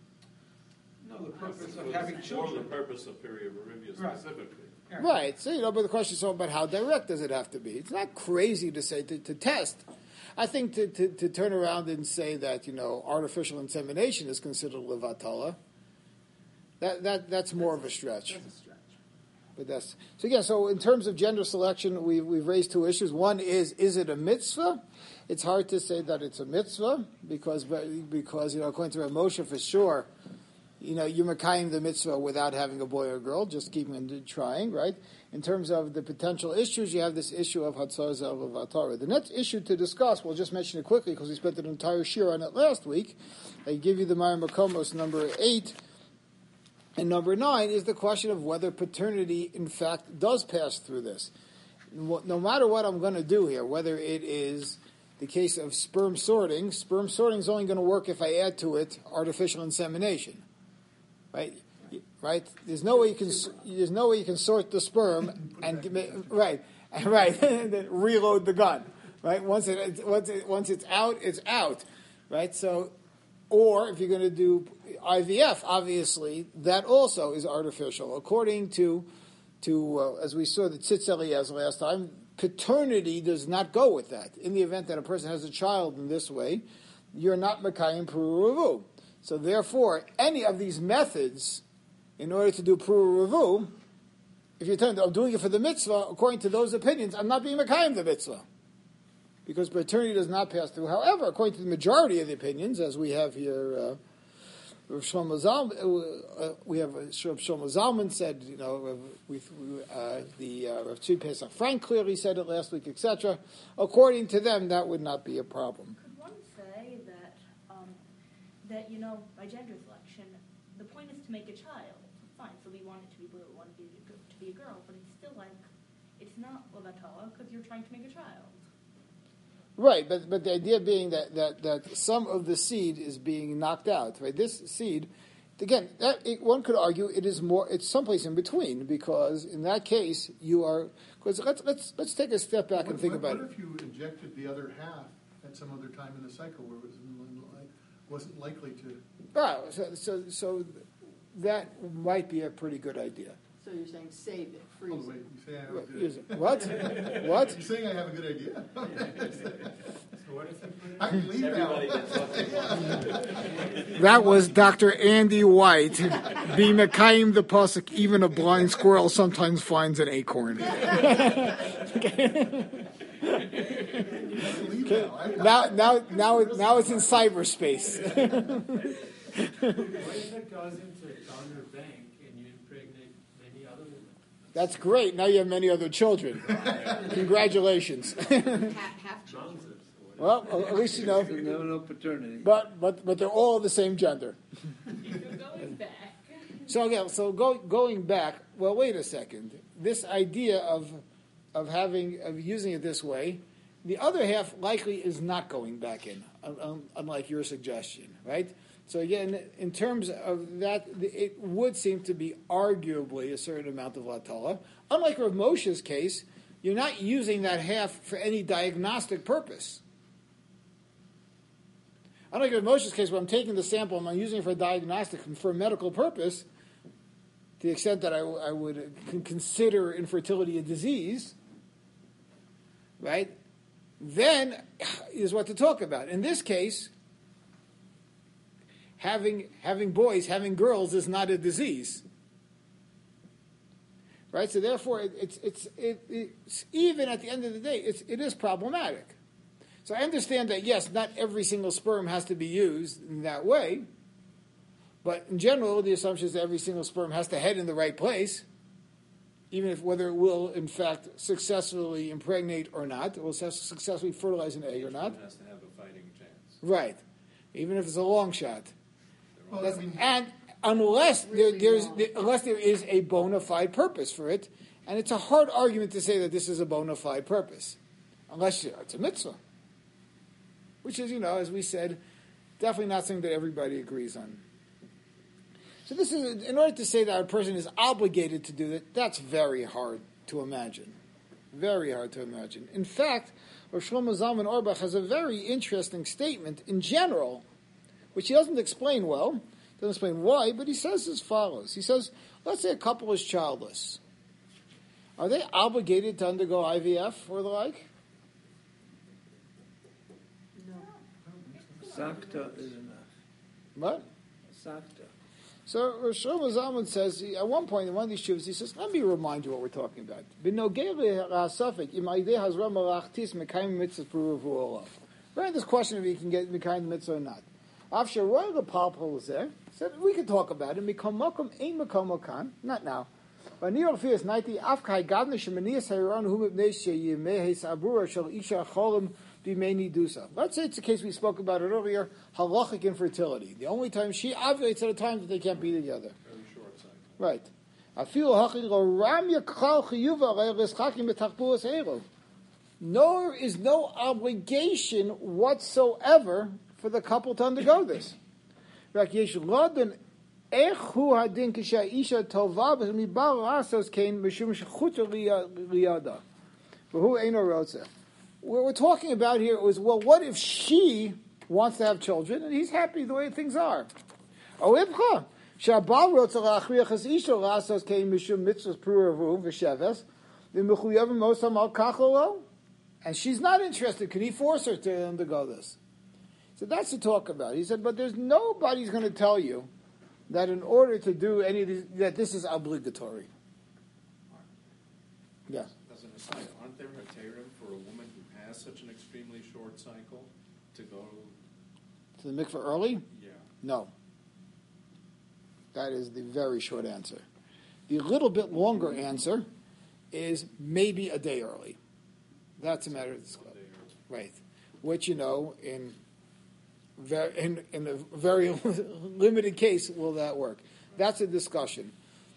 Speaker 8: No, the purpose of having
Speaker 5: For the
Speaker 8: children.
Speaker 5: purpose of period Arivia
Speaker 8: Right.
Speaker 5: specifically.
Speaker 8: Yeah.
Speaker 1: Right. So, but the question is about how direct does it have to be? It's not crazy to say to test. I think to turn around and say that, artificial insemination is considered levatala, that's more of a stretch.
Speaker 10: That's a stretch.
Speaker 1: But so again. So in terms of gender selection, we've raised two issues. One is it a mitzvah? It's hard to say that it's a mitzvah because according to Rav Moshe, for sure, you're makayim the mitzvah without having a boy or a girl, just keeping trying, right? In terms of the potential issues, you have this issue of Hatzar Zel Levatara. The next issue to discuss, we'll just mention it quickly because we spent an entire shir on it last week. I give you the Ma'ar Makomos number 8. And number 9 is the question of whether paternity, in fact, does pass through this. No matter what I'm going to do here, whether it is the case of sperm sorting is only going to work if I add to it artificial insemination. Right. There's no way you can sort the sperm and and then reload the gun. Right. Once it's out, it's out. Right. So, or if you're going to do IVF, obviously that also is artificial. According to as we saw the Tzitz Eliezer last time, paternity does not go with that. In the event that a person has a child in this way, you're not makayim pru revu. So therefore, any of these methods, in order to do pru revu, if you're telling I'm doing it for the mitzvah, according to those opinions, I'm not being makayim the mitzvah. Because paternity does not pass through. However, according to the majority of the opinions, as we have here, Rav Shlomo Zalman said, Rav Tzvi Pesach Frank clearly said it last week, etc. According to them, that would not be a problem.
Speaker 9: Could one say that by gender selection, the point is to make a child? Fine, so we want it to be blue, we want it to be a girl, but it's still it's not levatala because you're trying to make a child.
Speaker 1: Right, but the idea being that some of the seed is being knocked out, right? This seed, again, one could argue it's someplace in between because in that case you are. Because let's take a step back and think about it.
Speaker 4: What if you injected the other half at some other time in the cycle where it wasn't likely to?
Speaker 1: Oh, so that might be a pretty good idea.
Speaker 10: So you're saying save it, freeze
Speaker 4: Oh, wait,
Speaker 10: it.
Speaker 4: you say I have a good
Speaker 1: What? What?
Speaker 4: You're saying I have a good idea?
Speaker 6: So what if you put it?
Speaker 4: I can leave
Speaker 5: Everybody
Speaker 4: now.
Speaker 5: gets
Speaker 1: That was Dr. Andy White. Be Mekayim the Pasuk, even a blind squirrel sometimes finds an acorn.
Speaker 4: Leave
Speaker 1: Now it's in cyberspace.
Speaker 6: What if it goes into a donor bank and you impregnate many other women?
Speaker 1: That's great. Now you have many other children. Congratulations.
Speaker 10: Half children.
Speaker 1: Well, at least you know.
Speaker 2: No paternity.
Speaker 1: But they're all the same gender.
Speaker 3: Going back.
Speaker 1: So again, going back. Well, wait a second. This idea of using it this way, the other half likely is not going back in, unlike your suggestion, right? So again, in terms of that, it would seem to be arguably a certain amount of latala. Unlike Rav Moshe's case, you're not using that half for any diagnostic purpose. Unlike Rav Moshe's case, where I'm taking the sample and I'm using it for a diagnostic and for a medical purpose, to the extent that I would consider infertility a disease, right? Then is what to talk about. In this case, having boys, having girls is not a disease. right? So therefore, it's even at the end of the day, it is problematic. So I understand that, yes, not every single sperm has to be used in that way, but in general, the assumption is that every single sperm has to head in the right place, even if whether it will, in fact, successfully impregnate or not, it will successfully fertilize an egg or not.
Speaker 5: It has to have a fighting chance.
Speaker 1: Right. Even if it's a long shot.
Speaker 4: Well,
Speaker 1: And unless there is a bona fide purpose for it, and it's a hard argument to say that this is a bona fide purpose, unless it's a mitzvah, which is, as we said, definitely not something that everybody agrees on. So this is, in order to say that a person is obligated to do that, that's very hard to imagine. Very hard to imagine. In fact, Rosh Shlomo Zalman Auerbach has a very interesting statement in general, which he doesn't explain well, doesn't explain why, but he says as follows. He says, let's say a couple is childless. Are they obligated to undergo IVF or the like?
Speaker 2: Sakta is enough.
Speaker 1: What?
Speaker 2: Sakta.
Speaker 1: So Rosh Shlomo Zalman says, at one point in one of these shuvas, he says, let me remind you what we're talking about. Right, this question if you can get Mekayim mitzvah or not. After Roy the Palpal was there, said we could talk about it. Not now. But Neo fears 90 Afkai Gadna Shemanias Hayron whom Yemeh Sabura shall Isha Cholim Bimeni Dusa. Let's say it's the case we spoke about it earlier, halachic infertility. The only time she ovulates at a time that they can't be together.
Speaker 5: Very short cycle.
Speaker 1: Right. Nor is no obligation whatsoever for the couple to undergo this. What we're talking about here is, well, what if she wants to have children and he's happy the way things are? And she's not interested. Can he force her to undergo this? So that's to talk about. He said, but there's nobody's going to tell you that in order to do any of these, that this is obligatory. Yes.
Speaker 5: As an aside, aren't there heterim for a woman who has such an extremely short cycle to go
Speaker 1: to the mikveh early?
Speaker 5: Yeah.
Speaker 1: No. That is the very short answer. The little bit longer answer is maybe a day early. That's a matter of discussion. Right. Which, in a very limited case, will that work? That's a discussion.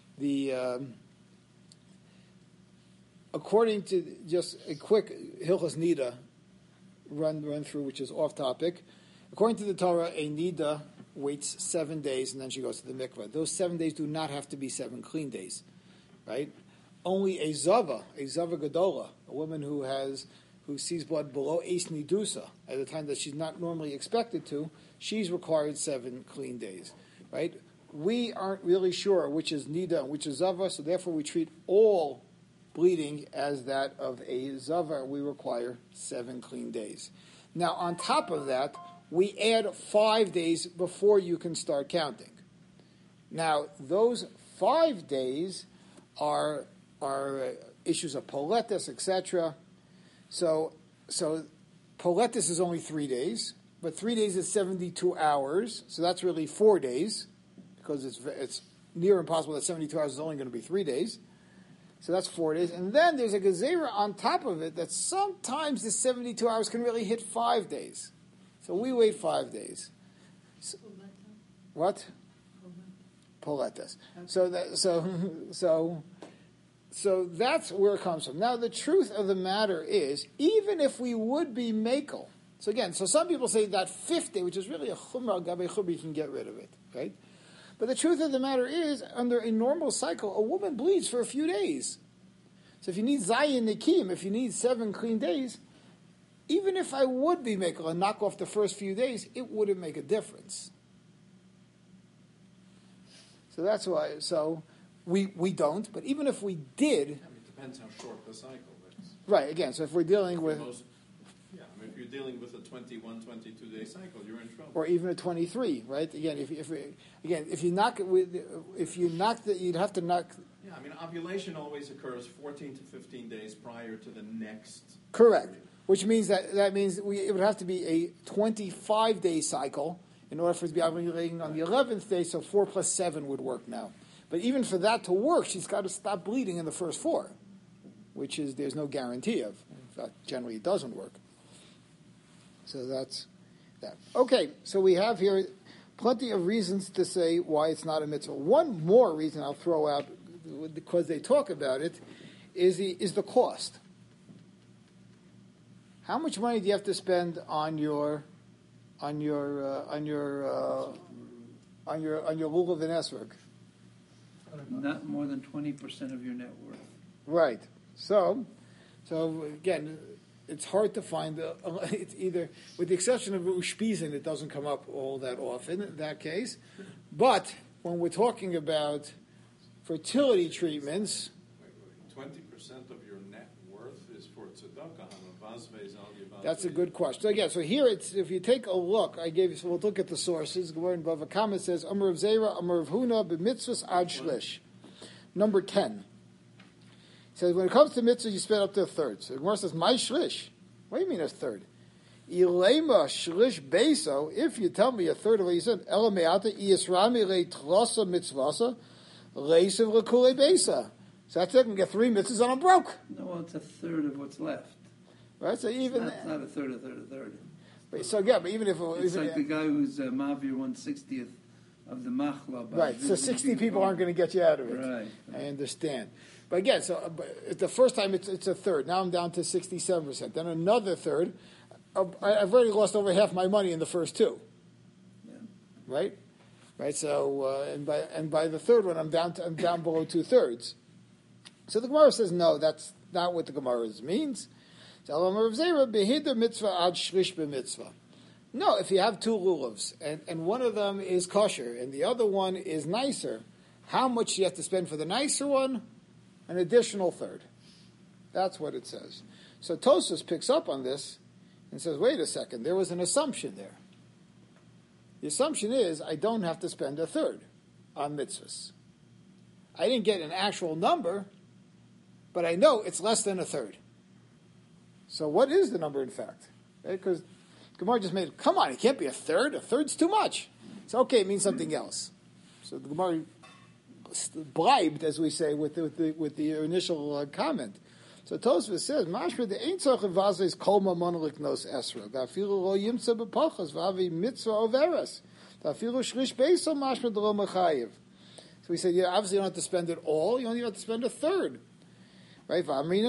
Speaker 1: According to just a quick Hilchos Nida run through, which is off topic, according to the Torah, a Nida waits 7 days and then she goes to the mikveh. Those 7 days do not have to be 7 clean days, right? Only a Zava Gedola, a woman who sees blood below Eis Nidusa at a time that she's not normally expected to, she's required 7 clean days, right? We aren't really sure which is Nida and which is Zava, so therefore we treat all bleeding as that of a Zava. We require 7 clean days. Now, on top of that, we add 5 days before you can start counting. Now, those 5 days are issues of poletis, etc. So poletis is only 3 days, but 3 days is 72 hours, so that's really 4 days, because it's near impossible that 72 hours is only going to be 3 days. So that's 4 days. And then there's a gezerah on top of it that sometimes the 72 hours can really hit 5 days. So we wait 5 days. So, what? Poletis. So that's where it comes from. Now, the truth of the matter is, even if we would be makel, so some people say that 5th day, which is really a chumrah gabe chumrah, you can get rid of it, right? But the truth of the matter is, under a normal cycle, a woman bleeds for a few days. So if you need zayin nikim, if you need 7 clean days, even if I would be makel and knock off the first few days, it wouldn't make a difference. So that's why. So we don't. But even if we did,
Speaker 5: it depends how short the cycle is.
Speaker 1: Right. Again, so if we're dealing with,
Speaker 5: if you're dealing with a 21, 22-day cycle, you're in trouble.
Speaker 1: Or even a 23, right? Again, if you knock, you'd have to knock
Speaker 5: Yeah, I mean, ovulation always occurs 14 to 15 days prior to the next.
Speaker 1: Correct. Which means that means it would have to be a 25-day cycle in order for it to be ovulating on the 11th day, so 4 plus 7 would work now. But even for that to work, she's got to stop bleeding in the first 4, which is there's no guarantee of. In fact, generally it doesn't work. So that's that. Okay, so we have here plenty of reasons to say why it's not a mitzvah. One more reason I'll throw out, because they talk about it, is the cost. How much money do you have to spend on your lulav and esrog?
Speaker 2: Not more than 20% of your net worth.
Speaker 1: Right. So again, it's hard to find. It's either, with the exception of ushpizin, it doesn't come up all that often in that case. But when we're talking about fertility treatments,
Speaker 5: 20% of your net worth is for tzedakah.
Speaker 1: That's a good question. So again, so here it's, if you take a look, so we'll look at the sources. Gemara in Bava Kama says, Amar of Zera, Amar of Huna, b'mitzvahs ad shlish. Number 10. He says, when it comes to mitzvah, you spend up to a third. So the Gemara says, my shlish. What do you mean a third? Ilema shlish beso, if you tell me a third of what you said, ela me'ata iyasrami le trosa mitzvasa, leisav lekule besa. So that's it, I can get 3 mitzvahs and I'm broke.
Speaker 2: No, it's a third of what's left.
Speaker 1: Right, so even
Speaker 2: it's not a third.
Speaker 1: But, so yeah, but even if
Speaker 2: it's like the guy who's Mavir 1/60th of the Machla.
Speaker 1: Right, so 60 people aren't going to get you out of it.
Speaker 2: Right.
Speaker 1: I understand. But again, so the first time it's a third. Now I'm down to 67%. Then another third. I've already lost over half my money in the first 2.
Speaker 2: Yeah.
Speaker 1: Right. So and by the third one, I'm down below 2/3. So the Gemara says no, that's not what the Gemara means. No, if you have 2 lulavs and one of them is kosher and the other one is nicer, how much do you have to spend for the nicer one? An additional third. That's what it says. So Tosfos picks up on this and says, wait a second, there was an assumption there. The assumption is I don't have to spend a third on mitzvahs. I didn't get an actual number, but I know it's less than a third. So what is the number in fact? Because Gemara just made it, come on, it can't be a third. A third's too much. So okay, it means something else. So the Gemara bribed, as we say, with the initial comment. So Tosfos says, Mashra the Ein Tzorch Vazes Kol Mamon Liknos Esra. Va'afilu Lo Yimtza B'Pachos V'avi Mitzvah Overes. Va'afilu Shlish Beiso Mashra D'Lo Mechayev. So we said, obviously you don't have to spend it all. You only have to spend a third. Right? So it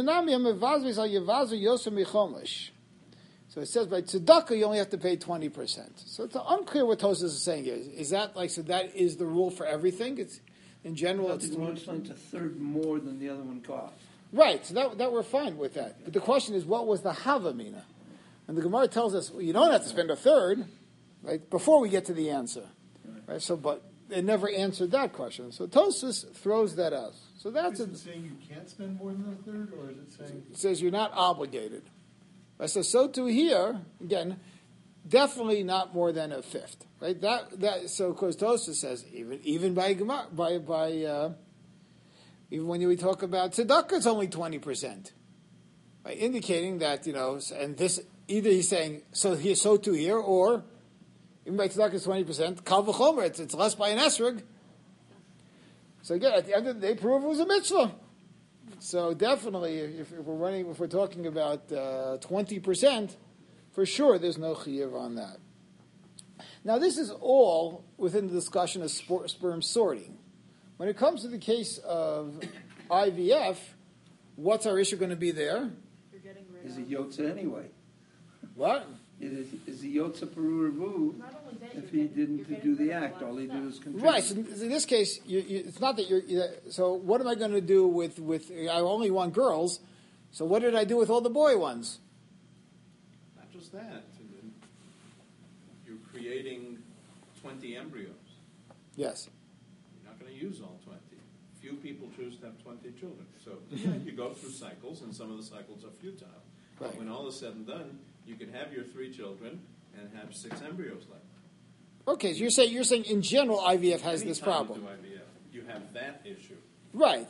Speaker 1: says by tzedakah you only have to pay 20%. So it's unclear what Tosfos is saying here. Is that so that is the rule for everything? It's in general. It's
Speaker 2: a third more than the other one cost.
Speaker 1: Right. So that we're fine with that. But the question is, what was the havamina? And the Gemara tells us you don't have to spend a third, right? Before we get to the answer, right? So, but they never answered that question. So Tosfos throws that out. So that's
Speaker 4: is it saying you can't spend more than a third, or is it saying
Speaker 1: it says you're not obligated? So too here again, definitely not more than a fifth, right? So of course Tosfos says even by even when we talk about tzedakah, it's only 20%, right? Indicating that and this either he's saying so too here, or even by tzedakah is 20%. Kal v'chomer, it's less by an esrog. So again, at the end of the day, prove it was a mitzvah. So definitely, if we're talking about 20%, for sure, there's no chiyuv on that. Now, this is all within the discussion of sperm sorting. When it comes to the case of IVF, what's our issue going to be there?
Speaker 9: You're getting rid
Speaker 2: Is
Speaker 9: of.
Speaker 2: it yotza anyway?
Speaker 1: What?
Speaker 2: Is the yotza peru revu?
Speaker 9: Not only that,
Speaker 2: If he didn't do the act, all he did was contribute.
Speaker 1: Right. So in this case, it's not that you're. So what am I going to do with? I only want girls. So what did I do with all the boy ones?
Speaker 5: Not just that. You're creating 20 embryos.
Speaker 1: Yes.
Speaker 5: You're not going to use all 20. Few people choose to have 20 children. So you go through cycles, and some of the cycles are futile.
Speaker 1: Right.
Speaker 5: But when all is said and done, you can have your 3 children and have 6 embryos left.
Speaker 1: Okay, so you're saying in general IVF has this problem.
Speaker 5: Anytime you do IVF, you have that issue.
Speaker 1: Right.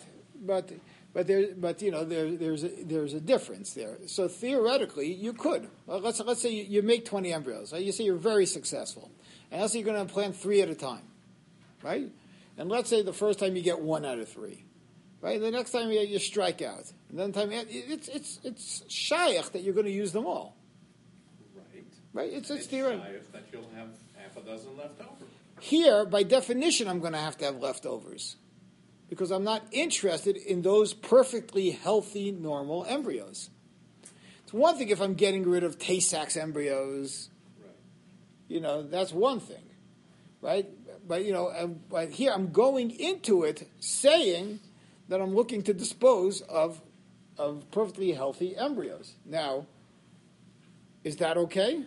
Speaker 1: there's a difference there. So theoretically, you could. Well, let's say you make 20 embryos. Right? You say you're very successful, and let's say you're going to implant 3 at a time, right? And let's say the first time you get 1 out of 3, right? The next time you strike out, and then it's shaykh that you're going to use them all. Right? It's theoretical.
Speaker 5: That you'll have half a dozen left over.
Speaker 1: Here, by definition, I'm going to have leftovers because I'm not interested in those perfectly healthy, normal embryos. It's one thing if I'm getting rid of Tay-Sachs embryos. Right. That's one thing, right? But here I'm going into it saying that I'm looking to dispose of perfectly healthy embryos. Now, is that okay?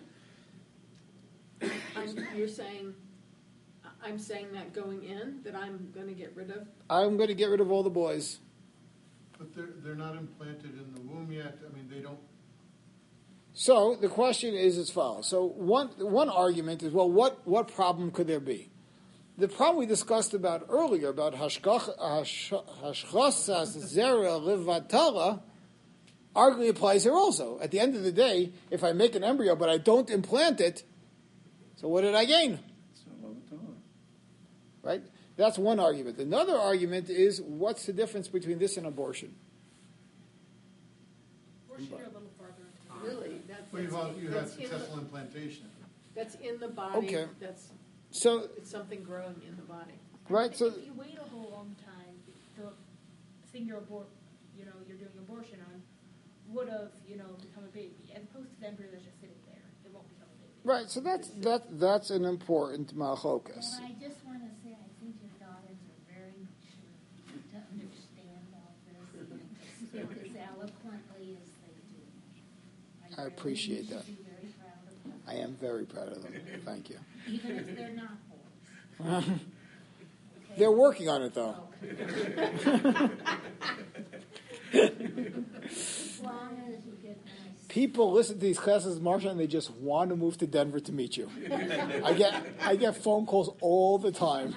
Speaker 10: I'm saying that going in, that I'm going to get rid of?
Speaker 1: I'm going to get rid of all the boys.
Speaker 4: But they're not implanted in the womb yet. I mean, they don't.
Speaker 1: So the question is as follows. So one argument is, well, what problem could there be? The problem we discussed about earlier, about hashchasas zera levatala, arguably applies here also. At the end of the day, if I make an embryo but I don't implant it, so what did I gain? Right? That's one argument. Another argument is, what's the difference between this and abortion?
Speaker 9: Abortion, you're a little farther.
Speaker 10: Really?
Speaker 4: You had successful implantation.
Speaker 10: That's in the body.
Speaker 1: Okay.
Speaker 10: It's something growing in the body.
Speaker 1: Right. So
Speaker 9: if you wait a whole long time, the thing you're doing abortion on would have, become a baby, as opposed to the embryo that's just sitting there. It won't become a baby.
Speaker 1: right. So that's an important machlokas.
Speaker 3: And I just want to say, I think your daughters are very mature to understand all this and to speak as eloquently as they do.
Speaker 1: I appreciate that.
Speaker 3: You should be very proud of them.
Speaker 1: I am very proud of them. Thank you.
Speaker 3: Even if they're not boys.
Speaker 1: They're working on it, though.
Speaker 3: As long as you get nice.
Speaker 1: People listen to these classes, Marsha, and they just want to move to Denver to meet you. I get phone calls all the time.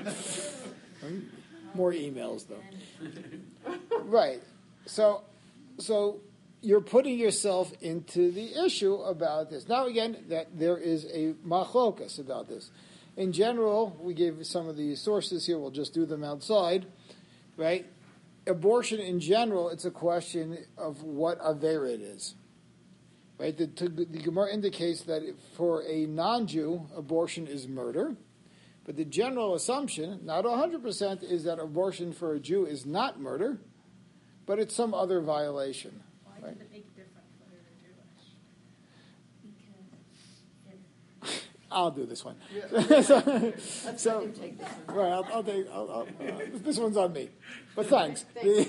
Speaker 1: More emails, though. Right. So you're putting yourself into the issue about this. Now, again, that there is a machlokas about this. In general, we gave some of the sources here. We'll just do them outside, right? Abortion in general, it's a question of what avera it is, right? The Gemara indicates that for a non-Jew, abortion is murder. But the general assumption, not 100%, is that abortion for a Jew is not murder, but it's some other violation.
Speaker 9: Why
Speaker 1: Right?
Speaker 9: is it a big difference whether they're Jewish?
Speaker 1: I'll do this one. So,
Speaker 10: Take this one.
Speaker 1: right, I'll take. This one's on me, but thanks.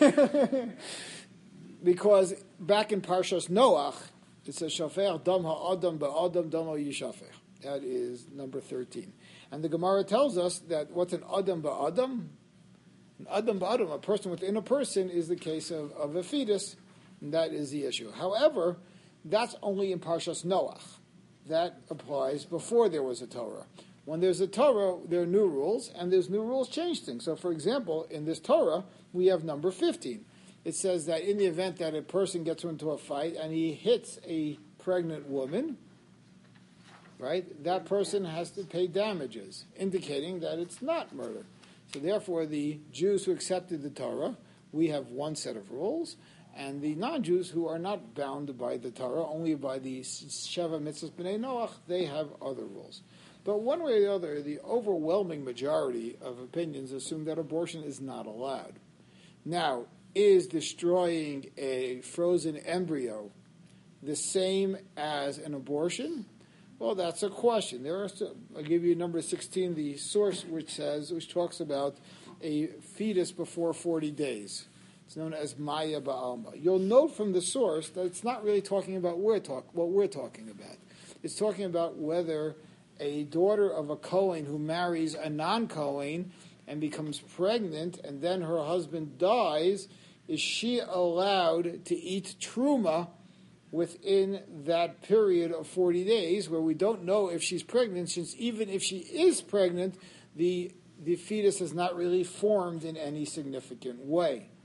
Speaker 1: Because back in Parshas Noach, it says Shafech dam ha'adam ba'adam dam yishafech. That is number 13, and the Gemara tells us that what's an adam ba'adam? An adam ba'adam, a person within a person, is the case of a fetus, and that is the issue. However, that's only in Parshas Noach. That applies before there was a Torah. When there's a Torah, there are new rules, and those new rules change things. So, for example, in this Torah, we have number 15. It says that in the event that a person gets into a fight and he hits a pregnant woman, right, that person has to pay damages, indicating that it's not murder. So, therefore, the Jews who accepted the Torah, we have one set of rules, and the non-Jews who are not bound by the Torah, only by the Sheva Mitzvahs B'nai Noach, they have other rules. But one way or the other, the overwhelming majority of opinions assume that abortion is not allowed. Now, is destroying a frozen embryo the same as an abortion? Well, that's a question. I'll give you number 16, the source which talks about a fetus before 40 days. It's known as Maya Ba'alma. You'll note from the source that it's not really talking about what we're talking about. It's talking about whether a daughter of a Kohen who marries a non-Kohen and becomes pregnant and then her husband dies, is she allowed to eat truma within that period of 40 days where we don't know if she's pregnant, since even if she is pregnant, the fetus has not really formed in any significant way.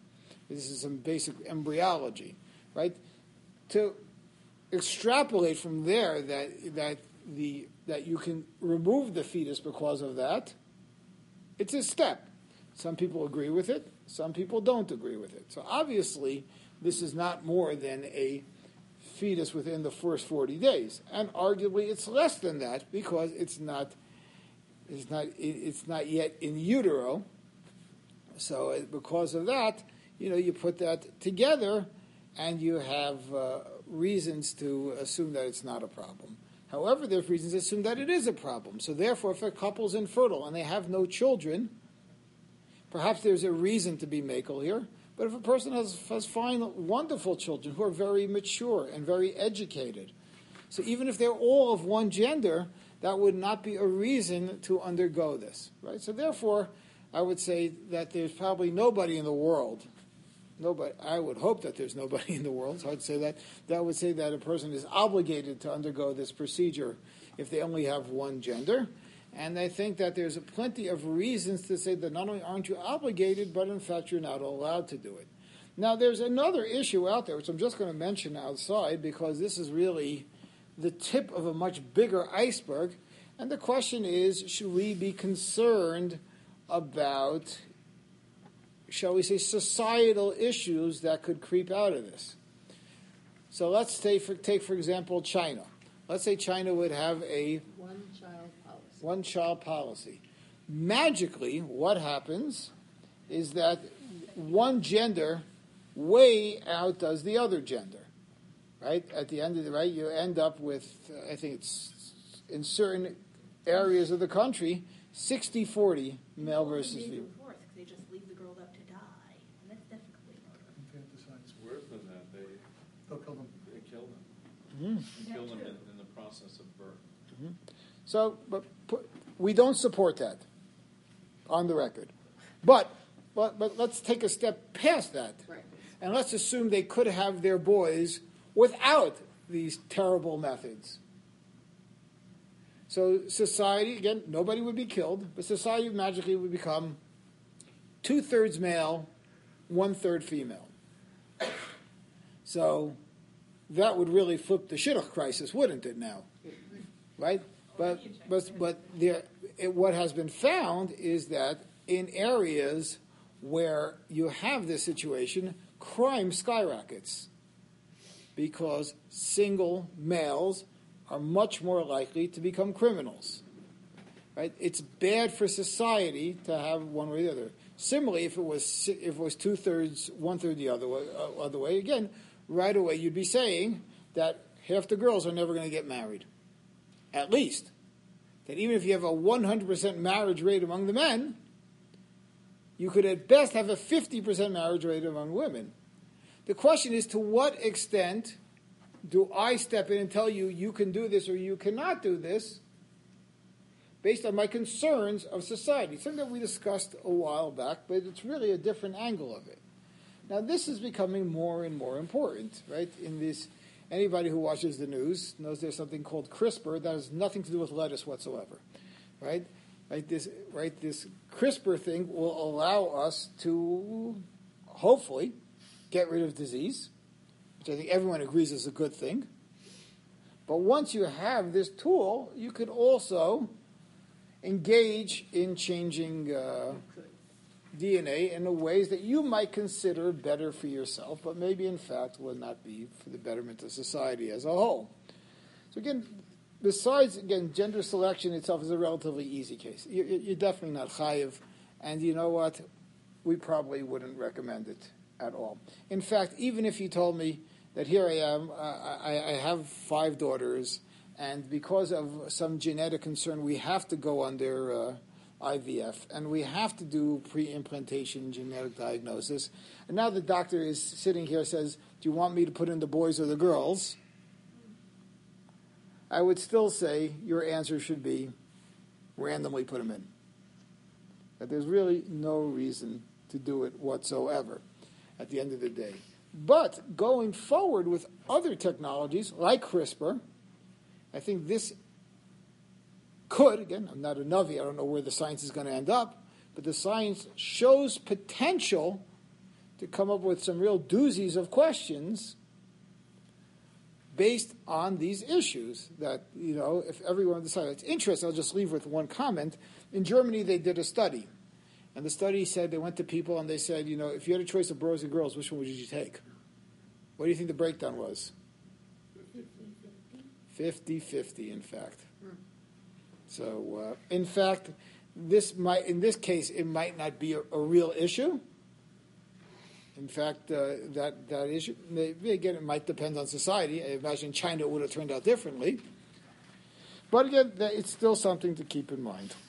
Speaker 1: This is some basic embryology, right? To extrapolate from there that you can remove the fetus because of that, it's a step. Some people agree with it, some people don't agree with it. So obviously, this is not more than a fetus within the first 40 days, and arguably it's less than that because it's not yet in utero. So because of that, you put that together, and you have reasons to assume that it's not a problem. However, there's reasons to assume that it is a problem. So therefore, if a couple's infertile and they have no children, perhaps there's a reason to be makel here. But if a person has fine, wonderful children who are very mature and very educated, so even if they're all of one gender, that would not be a reason to undergo this, right? So therefore, I would say that there's probably nobody in the world. I would hope that there's nobody in the world, so I'd say that would say that a person is obligated to undergo this procedure if they only have one gender. And I think that there's plenty of reasons to say that not only aren't you obligated, but in fact you're not allowed to do it. Now there's another issue out there, which I'm just going to mention outside, because this is really the tip of a much bigger iceberg. And the question is, should we be concerned about, shall we say, societal issues that could creep out of this? So let's take for example, China. Let's say China would have a one-child policy. Magically, what happens is that one gender way outdoes the other gender, right? At the end of the day, you end up with, I think it's in certain areas of the country, 60-40 male versus female.
Speaker 9: They just leave the girl up to die, and that's definitely murder.
Speaker 4: Infanticide's
Speaker 5: Worse than that,
Speaker 4: they'll kill them.
Speaker 5: they kill them.
Speaker 1: Mm-hmm.
Speaker 5: They kill them in the process of birth.
Speaker 1: Mm-hmm. So, we don't support that on the record. But let's take a step past that.
Speaker 10: Right.
Speaker 1: And let's assume they could have their boys without these terrible methods. So society, again, nobody would be killed, but society magically would become 2/3 male, 1/3 female. So that would really flip the shidduch crisis, wouldn't it now? Right? But what has been found is that in areas where you have this situation, crime skyrockets because single males are much more likely to become criminals. Right? It's bad for society to have one way or the other. Similarly, if it was 2/3, 1/3 the other way, again, right away you'd be saying that half the girls are never going to get married. At least. That even if you have a 100% marriage rate among the men, you could at best have a 50% marriage rate among women. The question is, to what extent do I step in and tell you you can do this or you cannot do this based on my concerns of society? Something that we discussed a while back, but it's really a different angle of it. Now, this is becoming more and more important, right? In this, anybody who watches the news knows there's something called CRISPR that has nothing to do with lettuce whatsoever, right? This CRISPR thing will allow us to hopefully get rid of disease, which I think everyone agrees is a good thing. But once you have this tool, you could also engage in changing DNA in the ways that you might consider better for yourself, but maybe in fact will not be for the betterment of society as a whole. So again, besides, gender selection itself is a relatively easy case. You're definitely not chayiv, and you know what? We probably wouldn't recommend it at all. In fact, even if you told me that here I am, I have 5 daughters, and because of some genetic concern, we have to go under IVF, and we have to do pre-implantation genetic diagnosis. And now the doctor is sitting here and says, do you want me to put in the boys or the girls? I would still say your answer should be randomly put them in. That there's really no reason to do it whatsoever at the end of the day. But going forward with other technologies like CRISPR, I think this could, again, I'm not a Navi, I don't know where the science is going to end up, but the science shows potential to come up with some real doozies of questions based on these issues that, if everyone decides it's interesting, I'll just leave with one comment. In Germany, they did a study. And the study said they went to people and they said, if you had a choice of boys and girls, which one would you take? What do you think the breakdown was? 50-50, in fact. So, in fact, in this case, it might not be a real issue. In fact, that issue, again, it might depend on society. I imagine China would have turned out differently. But again, it's still something to keep in mind.